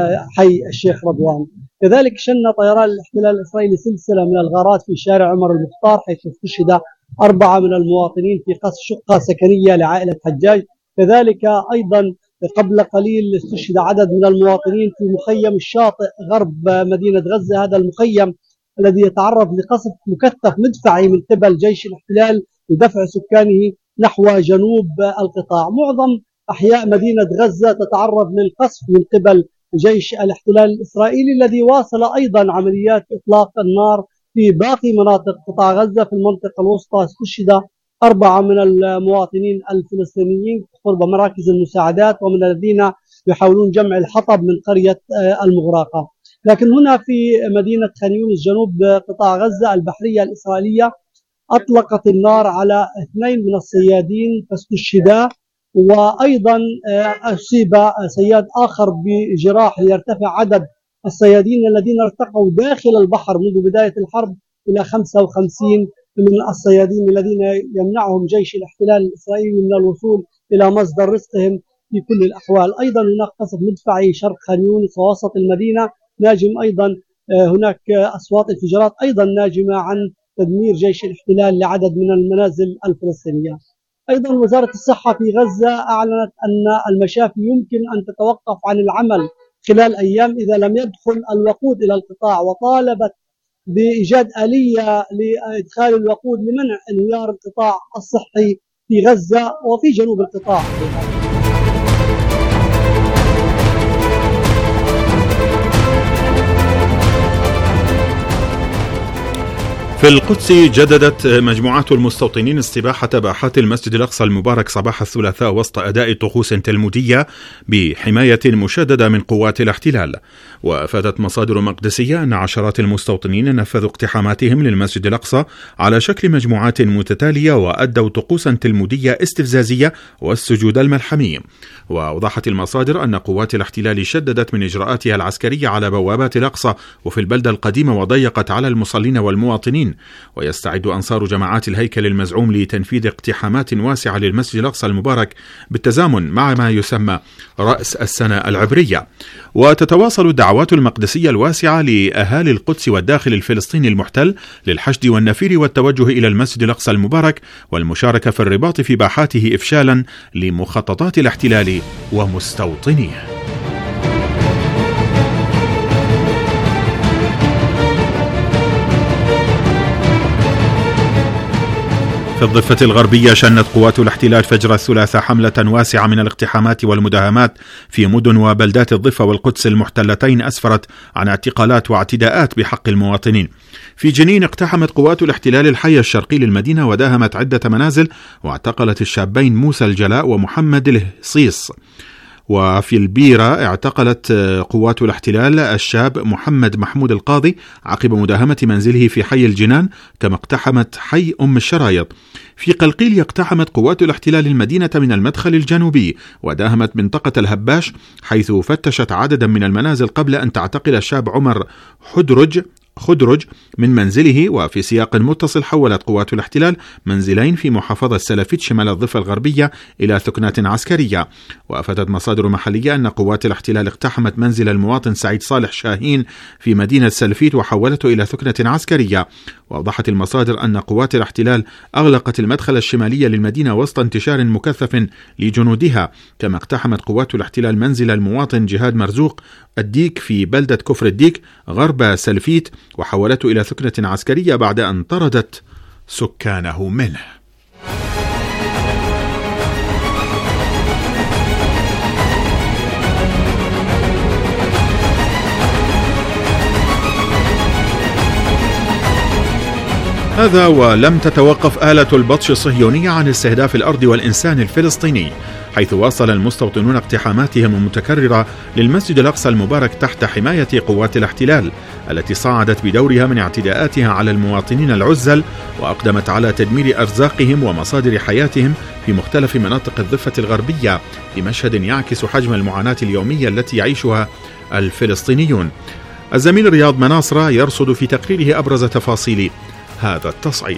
حي الشيخ رضوان. كذلك شن طيران الاحتلال الإسرائيلي سلسلة من الغارات في شارع عمر المختار، حيث استشهد أربعة من المواطنين في قصف شقة سكنية لعائلة حجاج. كذلك أيضا قبل قليل استشهد عدد من المواطنين في مخيم الشاطئ غرب مدينة غزة، هذا المخيم الذي يتعرض لقصف مكثف مدفعي من قبل جيش الاحتلال لدفع سكانه نحو جنوب القطاع. معظم أحياء مدينة غزة تتعرض للقصف من قبل جيش الاحتلال الإسرائيلي الذي واصل أيضا عمليات إطلاق النار في باقي مناطق قطاع غزة. في المنطقة الوسطى استشهد أربعة من المواطنين الفلسطينيين قرب مراكز المساعدات ومن الذين يحاولون جمع الحطب من قرية المغراقة. لكن هنا في مدينة خان يونس جنوب قطاع غزة البحرية الإسرائيلية أطلقت النار على اثنين من الصيادين فاستشهدا، وأيضا أصيب صياد آخر بجراح ليرتفع عدد الصيادين الذين ارتقوا داخل البحر منذ بداية الحرب إلى خمسة وخمسين من الصيادين الذين يمنعهم جيش الاحتلال الإسرائيلي من الوصول إلى مصدر رزقهم في كل الأحوال. أيضا هناك قصف مدفعي شرق خان يونس ووسط المدينة ناجم، أيضا هناك أصوات انفجارات أيضا ناجمة عن تدمير جيش الاحتلال لعدد من المنازل الفلسطينية. أيضا وزارة الصحة في غزة أعلنت أن المشافي يمكن أن تتوقف عن العمل خلال أيام إذا لم يدخل الوقود إلى القطاع، وطالبت بإيجاد آلية لإدخال الوقود لمنع انهيار القطاع الصحي في غزة وفي جنوب القطاع. في القدس جددت مجموعات المستوطنين استباحة باحات المسجد الأقصى المبارك صباح الثلاثاء وسط أداء طقوس تلمودية بحماية مشددة من قوات الاحتلال. وأفادت مصادر مقدسية أن عشرات المستوطنين نفذوا اقتحاماتهم للمسجد الأقصى على شكل مجموعات متتالية وأدوا طقوسا تلمودية استفزازية والسجود الملحمي. وأوضحت المصادر أن قوات الاحتلال شددت من إجراءاتها العسكرية على بوابات الأقصى وفي البلدة القديمة وضيقت على المصلين والمواطنين. ويستعد أنصار جماعات الهيكل المزعوم لتنفيذ اقتحامات واسعة للمسجد الأقصى المبارك بالتزامن مع ما يسمى رأس السنة العبرية. وتتواصل الدعوات المقدسية الواسعة لأهالي القدس والداخل الفلسطيني المحتل للحشد والنفير والتوجه إلى المسجد الأقصى المبارك والمشاركة في الرباط في باحاته إفشالا لمخططات الاحتلال ومستوطنيه. في الضفة الغربية شنت قوات الاحتلال فجر الثلاثاء حملة واسعة من الاقتحامات والمداهمات في مدن وبلدات الضفة والقدس المحتلتين أسفرت عن اعتقالات واعتداءات بحق المواطنين. في جنين اقتحمت قوات الاحتلال الحي الشرقي للمدينة وداهمت عدة منازل واعتقلت الشابين موسى الجلاء ومحمد الهصيص. وفي البيرة اعتقلت قوات الاحتلال الشاب محمد محمود القاضي عقب مداهمة منزله في حي الجنان، كما اقتحمت حي أم الشرايط. في قلقيل اقتحمت قوات الاحتلال المدينة من المدخل الجنوبي وداهمت منطقة الهباش، حيث فتشت عددا من المنازل قبل أن تعتقل الشاب عمر حدرج خدرج من منزله. وفي سياق متصل حولت قوات الاحتلال منزلين في محافظة سلفيت شمال الضفة الغربية إلى ثكنات عسكرية. وأفادت مصادر محلية أن قوات الاحتلال اقتحمت منزل المواطن سعيد صالح شاهين في مدينة سلفيت وحولته إلى ثكنة عسكرية. وأوضحت المصادر أن قوات الاحتلال أغلقت المدخل الشمالي للمدينة وسط انتشار مكثف لجنودها. كما اقتحمت قوات الاحتلال منزل المواطن جهاد مرزوق الديك في بلدة كفر الديك غرب سلفيت وحولته إلى ثكنة عسكرية بعد أن طردت سكانه منه. هذا ولم تتوقف آلة البطش الصهيونية عن استهداف الأرض والإنسان الفلسطيني، حيث واصل المستوطنون اقتحاماتهم المتكررة للمسجد الأقصى المبارك تحت حماية قوات الاحتلال التي صعدت بدورها من اعتداءاتها على المواطنين العزل وأقدمت على تدمير أرزاقهم ومصادر حياتهم في مختلف مناطق الضفة الغربية، في مشهد يعكس حجم المعاناة اليومية التي يعيشها الفلسطينيون. الزميل رياض مناصرة يرصد في تقريره أبرز تفاصيل هذا التصعيد.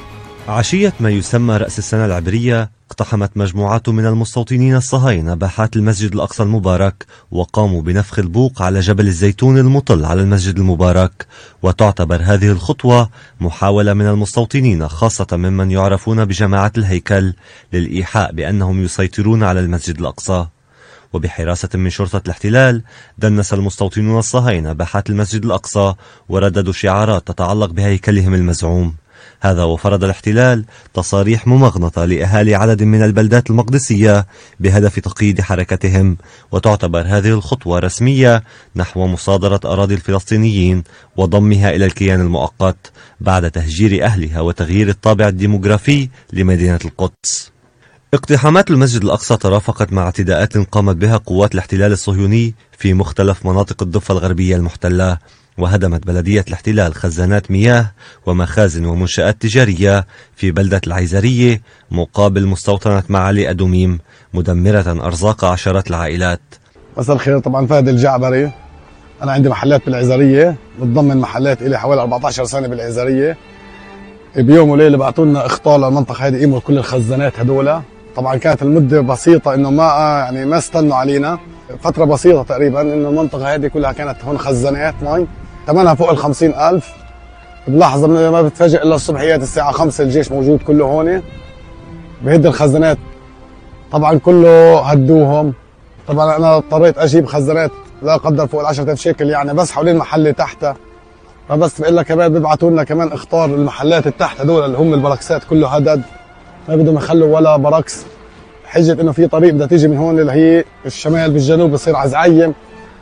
عشية ما يسمى رأس السنة العبرية اقتحمت مجموعات من المستوطنين الصهاينة باحات المسجد الأقصى المبارك وقاموا بنفخ البوق على جبل الزيتون المطل على المسجد المبارك. وتعتبر هذه الخطوة محاولة من المستوطنين خاصة ممن يعرفون بجماعة الهيكل للإيحاء بأنهم يسيطرون على المسجد الأقصى. وبحراسة من شرطة الاحتلال دنس المستوطنون الصهاينة باحات المسجد الأقصى ورددوا شعارات تتعلق بهيكلهم المزعوم. هذا وفرض الاحتلال تصاريح ممغنطة لأهالي عدد من البلدات المقدسية بهدف تقييد حركتهم. وتعتبر هذه الخطوة رسمية نحو مصادرة أراضي الفلسطينيين وضمها إلى الكيان المؤقت بعد تهجير أهلها وتغيير الطابع الديموغرافي لمدينة القدس. اقتحامات المسجد الأقصى ترافقت مع اعتداءات قامت بها قوات الاحتلال الصهيوني في مختلف مناطق الضفة الغربية المحتلة، وهدمت بلدية الاحتلال خزانات مياه ومخازن ومنشآت تجارية في بلدة العيزرية مقابل مستوطنة معالي أدوميم، مدمرة أرزاق عشرات العائلات. مساء الخير. طبعا فهد الجعبري، أنا عندي محلات بالعيزرية، متضمن محلات إلي حوالي أربعة عشر سنة بالعيزرية. بيوم وليلة بعطوا لنا إخطار للمنطقة هذه، قيموا كل الخزانات هذولا. طبعا كانت المدة بسيطة، إنه ما يعني ما استنوا علينا، فترة بسيطة تقريبا، إنه المنطقة هذه كلها كانت هون خزانات مي ثمنها فوق الخمسين ألف. بلحظة ما بتفاجئ إلا الصبحيات الساعة خمسة الجيش موجود كله هون بهد الخزانات. طبعا كله هدوهم. طبعا أنا اضطريت أجيب خزانات لا قدر فوق العشرة آلاف شيكل يعني، بس حوالين محلي تحتها. فبس بقول لك كمان بيبعتوا لنا كمان اخطار المحلات التحت هذول اللي هم البركسات كله هدد، ما بدهم يخلوا ولا بركس، حجة انه في طريق بدها تيجي من هون اللي هي الشمال بالجنوب بصير عزعيم.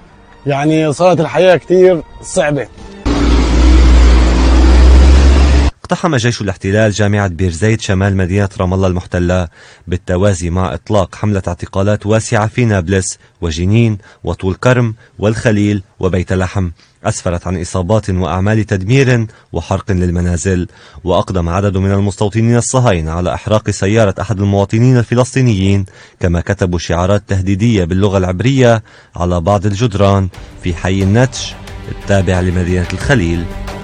يعني صارت الحياة كتير صعبة. اقتحم جيش الاحتلال جامعة بير زيت شمال مدينة رام الله المحتلة بالتوازي مع إطلاق حملة اعتقالات واسعة في نابلس وجنين وطول كرم والخليل وبيت لحم، أسفرت عن إصابات وأعمال تدمير وحرق للمنازل. وأقدم عدد من المستوطنين الصهاينة على إحراق سيارة أحد المواطنين الفلسطينيين، كما كتبوا شعارات تهديدية باللغة العبرية على بعض الجدران في حي النتش التابع لمدينة الخليل.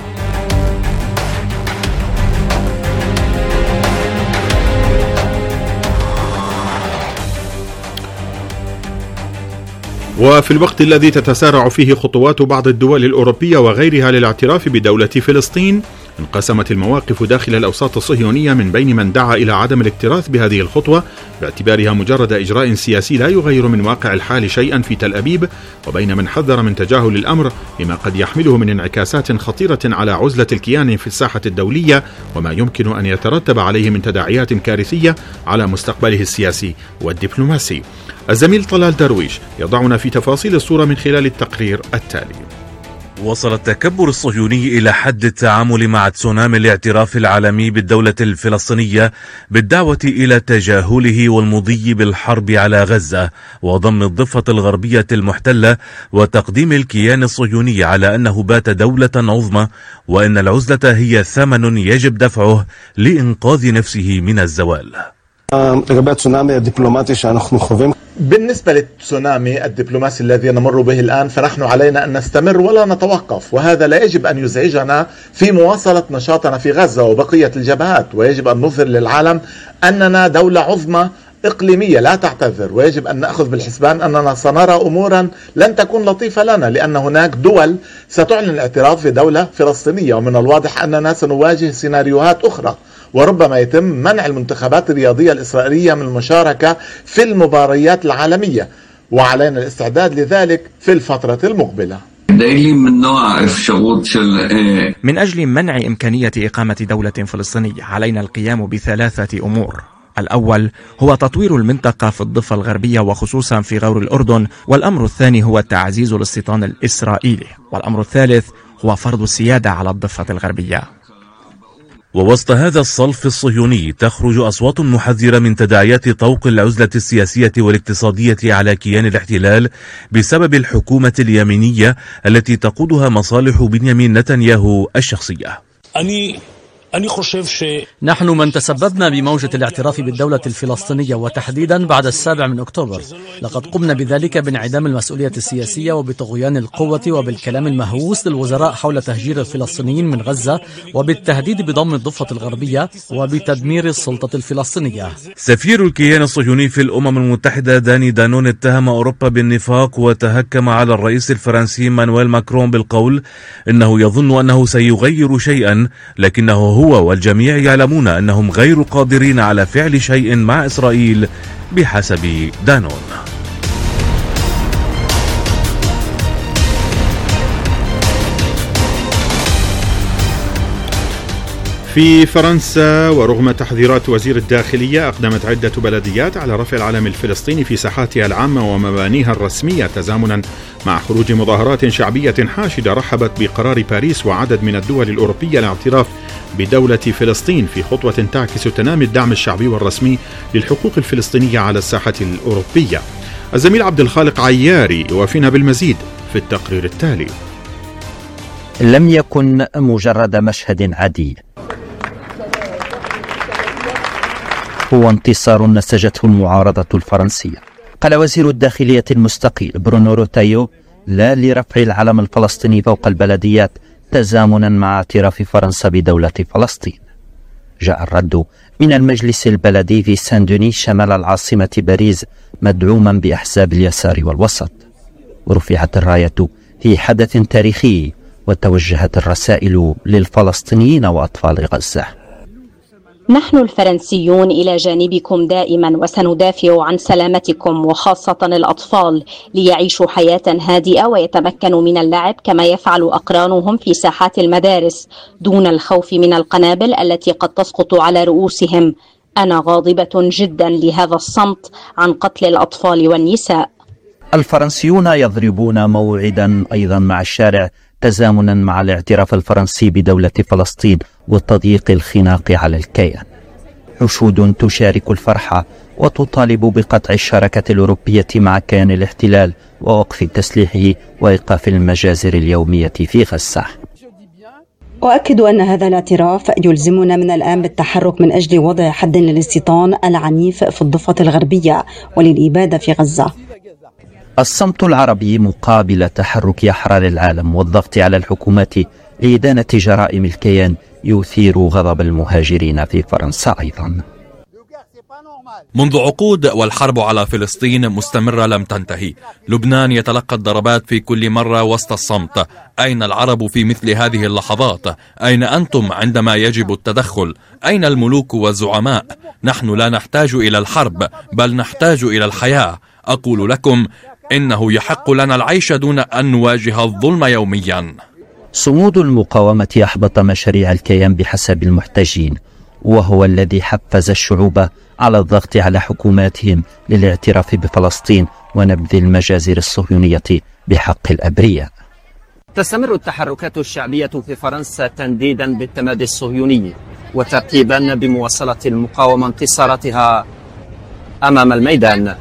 وفي الوقت الذي تتسارع فيه خطوات بعض الدول الأوروبية وغيرها للاعتراف بدولة فلسطين، انقسمت المواقف داخل الأوساط الصهيونية من بين من دعا إلى عدم الاكتراث بهذه الخطوة باعتبارها مجرد إجراء سياسي لا يغير من واقع الحال شيئا في تل أبيب، وبين من حذر من تجاهل الأمر لما قد يحمله من انعكاسات خطيرة على عزلة الكيان في الساحة الدولية وما يمكن أن يترتب عليه من تداعيات كارثية على مستقبله السياسي والدبلوماسي. الزميل طلال درويش يضعنا في تفاصيل الصورة من خلال التقرير التالي. وصل التكبر الصهيوني إلى حد التعامل مع تسونامي الاعتراف العالمي بالدولة الفلسطينية بالدعوة إلى تجاهله والمضي بالحرب على غزة وضم الضفة الغربية المحتلة وتقديم الكيان الصهيوني على أنه بات دولة عظمى وأن العزلة هي ثمن يجب دفعه لإنقاذ نفسه من الزوال. بالنسبة للتسونامي الدبلوماسي الذي نمر به الآن فنحن علينا أن نستمر ولا نتوقف، وهذا لا يجب أن يزعجنا في مواصلة نشاطنا في غزة وبقية الجبهات، ويجب أن نظهر للعالم أننا دولة عظمى إقليمية لا تعتذر، ويجب أن نأخذ بالحسبان أننا سنرى أمورا لن تكون لطيفة لنا، لأن هناك دول ستعلن الاعتراف في دولة فلسطينية، ومن الواضح أننا سنواجه سيناريوهات أخرى، وربما يتم منع المنتخبات الرياضية الإسرائيلية من المشاركة في المباريات العالمية، وعلينا الاستعداد لذلك في الفترة المقبلة. من أجل منع إمكانية إقامة دولة فلسطينية علينا القيام بثلاثة أمور. الأول هو تطوير المنطقة في الضفة الغربية وخصوصا في غور الأردن، والأمر الثاني هو تعزيز الاستيطان الإسرائيلي، والأمر الثالث هو فرض السيادة على الضفة الغربية. ووسط هذا الصلف الصهيوني تخرج أصوات محذرة من تداعيات طوق العزلة السياسية والاقتصادية على كيان الاحتلال بسبب الحكومة اليمينية التي تقودها مصالح بنيامين نتنياهو الشخصية. أني نحن من تسببنا بموجة الاعتراف بالدولة الفلسطينية، وتحديدا بعد السابع من أكتوبر. لقد قمنا بذلك بانعدام المسؤولية السياسية وبطغيان القوة وبالكلام المهووس للوزراء حول تهجير الفلسطينيين من غزة وبالتهديد بضم الضفة الغربية وبتدمير السلطة الفلسطينية. سفير الكيان الصهيوني في الأمم المتحدة داني دانون اتهم أوروبا بالنفاق وتهكم على الرئيس الفرنسي مانويل ماكرون بالقول إنه يظن أنه سيغير شيئا، لكنه هو هو والجميع يعلمون أنهم غير قادرين على فعل شيء مع إسرائيل بحسب دانون. في فرنسا، ورغم تحذيرات وزير الداخلية، أقدمت عدة بلديات على رفع العلم الفلسطيني في ساحاتها العامة ومبانيها الرسمية تزامنا مع خروج مظاهرات شعبية حاشدة رحبت بقرار باريس وعدد من الدول الأوروبية الاعتراف بدولة فلسطين في خطوة تعكس تنامي الدعم الشعبي والرسمي للحقوق الفلسطينية على الساحة الأوروبية. الزميل عبد الخالق عياري يوافينا بالمزيد في التقرير التالي. لم يكن مجرد مشهد عادي، هو انتصار نسجته المعارضة الفرنسية. قال وزير الداخلية المستقيل برونو روتايو: لا لرفع العلم الفلسطيني فوق البلديات تزامنا مع اعتراف فرنسا بدولة فلسطين. جاء الرد من المجلس البلدي في سان دوني شمال العاصمة باريس مدعوما بأحزاب اليسار والوسط، ورفعت الراية في حدث تاريخي وتوجهت الرسائل للفلسطينيين وأطفال غزة. نحن الفرنسيون إلى جانبكم دائما، وسندافع عن سلامتكم وخاصة الأطفال ليعيشوا حياة هادئة ويتمكنوا من اللعب كما يفعل أقرانهم في ساحات المدارس دون الخوف من القنابل التي قد تسقط على رؤوسهم. أنا غاضبة جدا لهذا الصمت عن قتل الأطفال والنساء. الفرنسيون يضربون موعدا أيضا مع الشارع تزامنا مع الاعتراف الفرنسي بدولة فلسطين وتضييق الخناق على الكيان. حشود تشارك الفرحة وتطالب بقطع الشراكة الأوروبية مع كيان الاحتلال ووقف تسليحه وإيقاف المجازر اليومية في غزة. أؤكد أن هذا الاعتراف يلزمنا من الآن بالتحرك من أجل وضع حد للاستيطان العنيف في الضفة الغربية وللإبادة في غزة. الصمت العربي مقابل تحرك أحرار العالم والضغط على الحكومات لإدانة جرائم الكيان يثير غضب المهاجرين في فرنسا أيضا. منذ عقود والحرب على فلسطين مستمرة لم تنتهي. لبنان يتلقى الضربات في كل مرة وسط الصمت. أين العرب في مثل هذه اللحظات؟ أين أنتم عندما يجب التدخل؟ أين الملوك والزعماء؟ نحن لا نحتاج إلى الحرب، بل نحتاج إلى الحياة. أقول لكم إنه يحق لنا العيش دون أن نواجه الظلم يوميا. صمود المقاومة أحبط مشاريع الكيان بحسب المحتجين، وهو الذي حفز الشعوب على الضغط على حكوماتهم للاعتراف بفلسطين ونبذ المجازر الصهيونية بحق الأبرياء. تستمر التحركات الشعبية في فرنسا تنديدا بالتمادي الصهيوني وترتيبا بمواصلة المقاومة انتصاراتها أمام الميدان.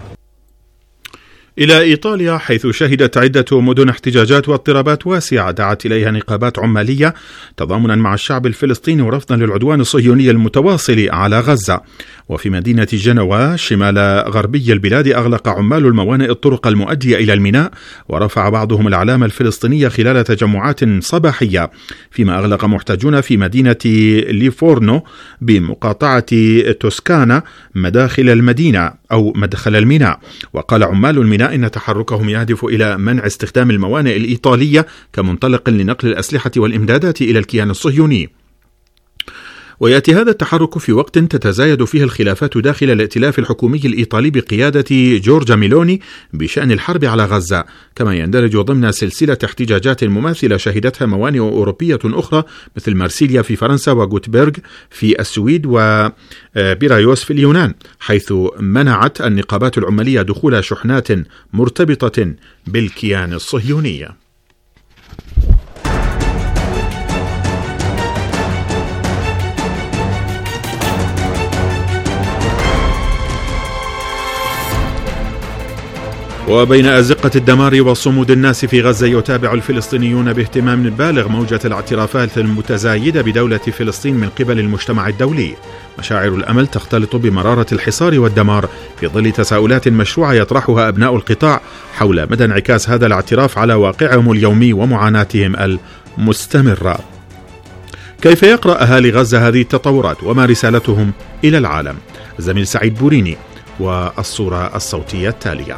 إلى إيطاليا، حيث شهدت عدة مدن احتجاجات واضطرابات واسعة دعت إليها نقابات عمالية تضامنا مع الشعب الفلسطيني ورفضا للعدوان الصهيوني المتواصل على غزة. وفي مدينة جنوة شمال غربي البلاد أغلق عمال الموانئ الطرق المؤدية إلى الميناء، ورفع بعضهم الأعلام الفلسطينية خلال تجمعات صباحية، فيما أغلق محتجون في مدينة ليفورنو بمقاطعة توسكانا مداخل المدينة أو مدخل الميناء. وقال عمال الميناء إن تحركهم يهدف إلى منع استخدام الموانئ الإيطالية كمنطلق لنقل الأسلحة والإمدادات إلى الكيان الصهيوني. ويأتي هذا التحرك في وقت تتزايد فيه الخلافات داخل الائتلاف الحكومي الإيطالي بقيادة جورجا ميلوني بشأن الحرب على غزة، كما يندرج ضمن سلسلة احتجاجات مماثلة شهدتها موانئ أوروبية أخرى مثل مارسيليا في فرنسا وغوتبرغ في السويد وبيرايوس في اليونان، حيث منعت النقابات العمالية دخول شحنات مرتبطة بالكيان الصهيوني. وبين أزقة الدمار وصمود الناس في غزة، يتابع الفلسطينيون باهتمام بالغ موجة الاعترافات المتزايدة بدولة فلسطين من قبل المجتمع الدولي. مشاعر الأمل تختلط بمرارة الحصار والدمار في ظل تساؤلات مشروعة يطرحها أبناء القطاع حول مدى انعكاس هذا الاعتراف على واقعهم اليومي ومعاناتهم المستمرة. كيف يقرأ أهالي غزة هذه التطورات وما رسالتهم إلى العالم؟ الزميل سعيد بوريني والصورة الصوتية التالية.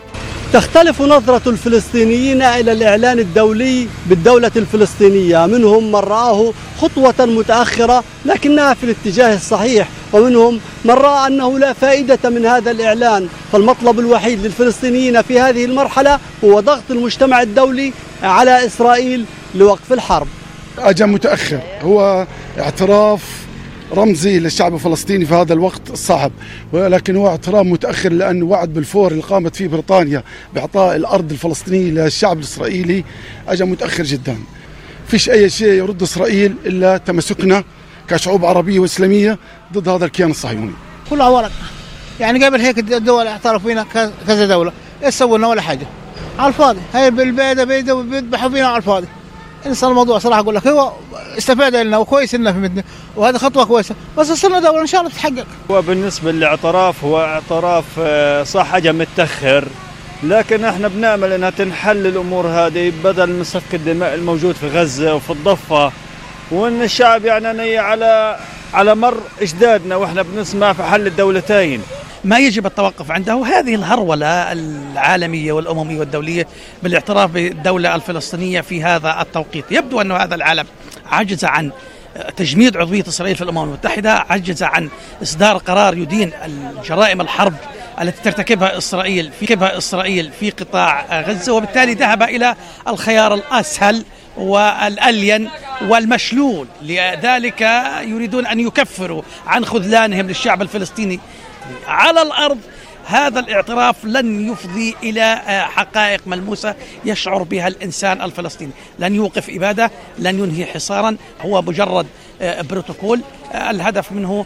تختلف نظرة الفلسطينيين إلى الإعلان الدولي بالدولة الفلسطينية، منهم من رآه خطوة متأخرة لكنها في الاتجاه الصحيح، ومنهم من رأى أنه لا فائدة من هذا الإعلان، فالمطلب الوحيد للفلسطينيين في هذه المرحلة هو ضغط المجتمع الدولي على إسرائيل لوقف الحرب. أجا متأخر، هو اعتراف رمزي للشعب الفلسطيني في هذا الوقت الصعب، ولكن هو اعتراف متأخر لأن وعد بلفور اللي قامت فيه بريطانيا بإعطاء الأرض الفلسطينية للشعب الإسرائيلي أجا متأخر جدا. فيش أي شيء يرد إسرائيل إلا تمسكنا كشعوب عربية وإسلامية ضد هذا الكيان الصهيوني. كلها ورق، يعني قبل هيك الدول اعترفوا فينا كذا دولة، إيش سووا لنا ولا حاجة، على الفاضي. هاي بالبيدة بيدة وبيذبحوا فينا على الفاضي. إنسان الموضوع صراحة أقول لك هو استفاد لنا وكويس لنا في مدنة، وهذه خطوة كويسة، بس صرنا دولة إن شاء الله تتحقق. هو بالنسبة للاعتراف هو اعتراف صح أجا متأخر، لكن احنا بنأمل انها تنحل الامور هذه بدل من سفك الدماء الموجود في غزة وفي الضفة، وان الشعب يعني على على مر اجدادنا واحنا بنسمع في حل الدولتين. ما يجب التوقف عنده هذه الهرولة العالمية والأممية والدولية بالاعتراف بالدولة الفلسطينية في هذا التوقيت. يبدو أن هذا العالم عجز عن تجميد عضوية إسرائيل في الأمم المتحدة، عجز عن إصدار قرار يدين الجرائم الحرب التي ترتكبها إسرائيل في إسرائيل في قطاع غزة، وبالتالي ذهب إلى الخيار الأسهل والألين والمشلول. لذلك يريدون أن يكفروا عن خذلانهم للشعب الفلسطيني على الأرض. هذا الاعتراف لن يفضي إلى حقائق ملموسة يشعر بها الإنسان الفلسطيني، لن يوقف إبادة، لن ينهي حصارا، هو مجرد بروتوكول الهدف منه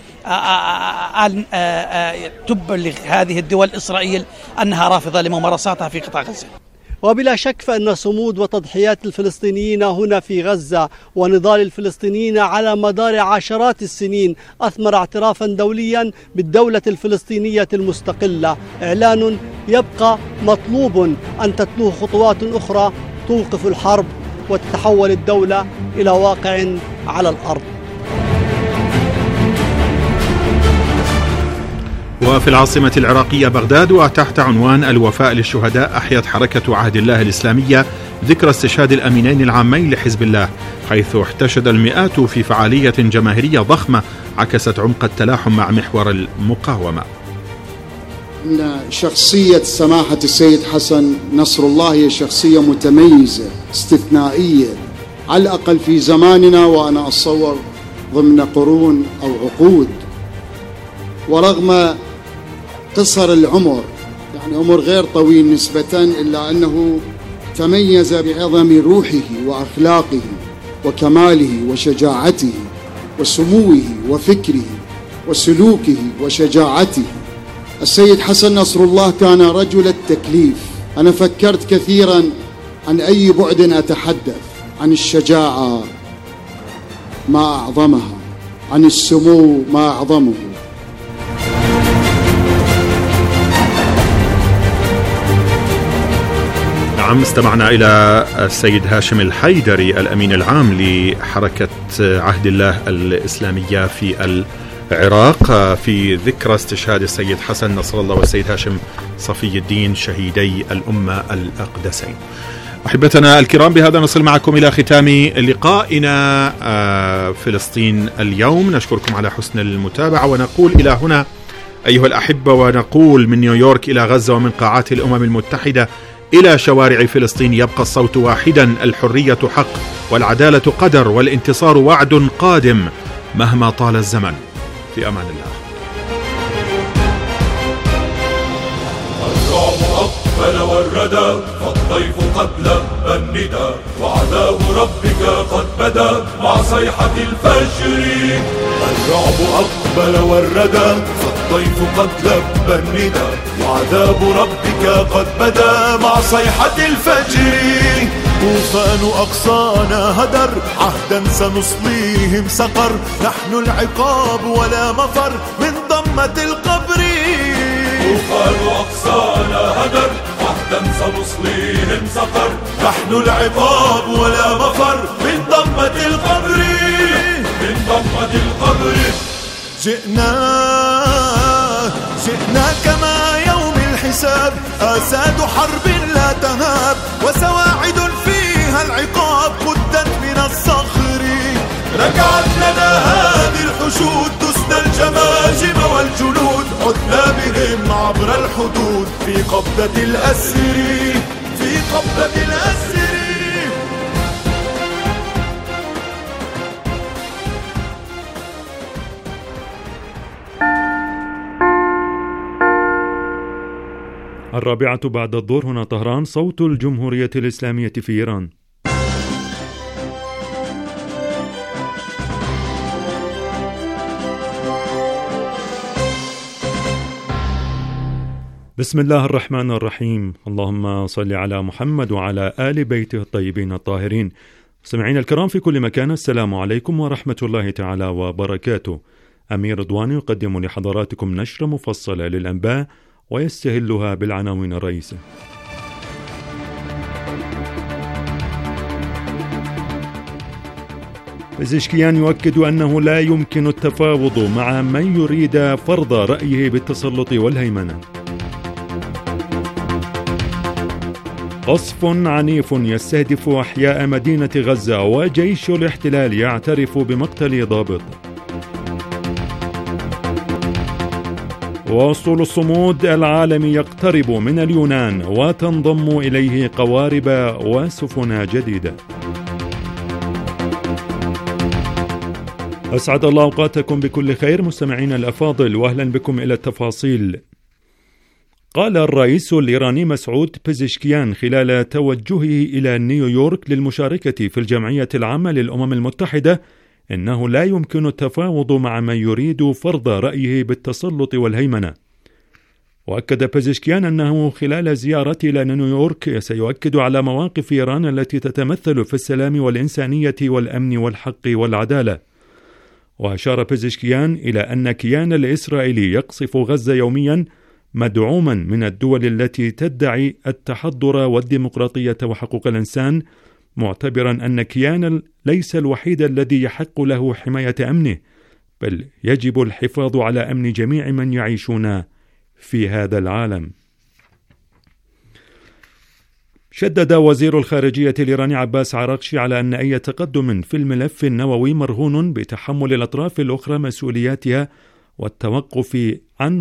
أن تبلغ هذه الدول إسرائيل أنها رافضة لممارساتها في قطاع غزة. وبلا شك فإن صمود وتضحيات الفلسطينيين هنا في غزة ونضال الفلسطينيين على مدار عشرات السنين أثمر اعترافا دوليا بالدولة الفلسطينية المستقلة، إعلان يبقى مطلوب أن تتلوه خطوات أخرى توقف الحرب وتتحول الدولة إلى واقع على الأرض. وفي العاصمة العراقية بغداد وتحت عنوان الوفاء للشهداء أحيت حركة عهد الله الإسلامية ذكرى استشهاد الأمينين العامين لحزب الله، حيث احتشد المئات في فعالية جماهيرية ضخمة عكست عمق التلاحم مع محور المقاومة. إن شخصية سماحة السيد حسن نصر الله هي شخصية متميزة استثنائية على الأقل في زماننا، وأنا أتصور ضمن قرون أو عقود. ورغم قصر العمر، يعني عمر غير طويل نسبة، إلا أنه تميز بعظم روحه وأخلاقه وكماله وشجاعته وسموه وفكره وسلوكه وشجاعته. السيد حسن نصر الله كان رجل التكليف. أنا فكرت كثيرا عن أي بعد أتحدث، عن الشجاعة ما أعظمها، عن السمو ما أعظمه. نعم، استمعنا إلى السيد هاشم الحيدري الأمين العام لحركة عهد الله الإسلامية في العراق في ذكرى استشهاد السيد حسن نصر الله والسيد هاشم صفي الدين شهيدي الأمة الأقدسين. أحبتنا الكرام، بهذا نصل معكم إلى ختام لقائنا فلسطين اليوم. نشكركم على حسن المتابعة ونقول إلى هنا أيها الأحبة، ونقول من نيويورك إلى غزة ومن قاعات الأمم المتحدة إلى شوارع فلسطين يبقى الصوت واحدا: الحرية حق والعدالة قدر والانتصار وعد قادم مهما طال الزمن. في أمان الله. الرعب أقبل والردى فالضيف قد لبى الندى وعذاب ربك قد بدا مع صيحة الفجر. الرعب أقبل والردى فالضيف قد لبى الندى وعذاب ربك قد بدا مع صيحة الفجر. طوفان أقصانا هدر عهدا سنصليهم سقر، نحن العقاب ولا مفر من ضمة القبر. طوفان أقصانا هدر عهدا سنصليهم سقر، نحن العقاب ولا مفر من ضمة القبر. من ضمة القبر جئنا جئنا كما يوم الحساب، آساد حرب لا تهاب وسواعد فيها العقاب مدت من الصخر. ركعت لنا هذه الحشود دسنا الجماجم والجنود، عدنا بهم عبر الحدود في قبضة الأسر. في قبضة الأسر الرابعة بعد الظهر، هنا طهران، صوت الجمهورية الإسلامية في إيران. بسم الله الرحمن الرحيم. اللهم صل على محمد وعلى آل بيته الطيبين الطاهرين. سمعين الكرام في كل مكان، السلام عليكم ورحمة الله تعالى وبركاته. أمير رضوان يقدم لحضراتكم نشرة مفصلة للأنباء ويستهلها بالعناوين الرئيسة. بزشكيان يؤكد أنه لا يمكن التفاوض مع من يريد فرض رأيه بالتسلط والهيمنة. قصف عنيف يستهدف أحياء مدينة غزة وجيش الاحتلال يعترف بمقتل ضابط. وأسطول الصمود العالمي يقترب من اليونان وتنضم إليه قوارب وسفن جديدة. أسعد الله أوقاتكم بكل خير مستمعين الأفاضل، وأهلا بكم إلى التفاصيل. قال الرئيس الإيراني مسعود بيزشكيان خلال توجهه إلى نيويورك للمشاركة في الجمعية العامة للأمم المتحدة إنه لا يمكن التفاوض مع من يريد فرض رأيه بالتسلط والهيمنة. وأكد بيزشكيان أنه خلال زيارته إلى نيويورك سيؤكد على مواقف إيران التي تتمثل في السلام والإنسانية والأمن والحق والعدالة. وأشار بيزشكيان إلى أن الكيان الإسرائيلي يقصف غزة يوميا مدعوما من الدول التي تدعي التحضر والديمقراطية وحقوق الإنسان، معتبرا أن الكيان ليس الوحيد الذي يحق له حماية أمنه، بل يجب الحفاظ على أمن جميع من يعيشون في هذا العالم. شدد وزير الخارجية الإيراني عباس عراقشي على أن أي تقدم في الملف النووي مرهون بتحمل الأطراف الأخرى مسؤولياتها والتوقف عن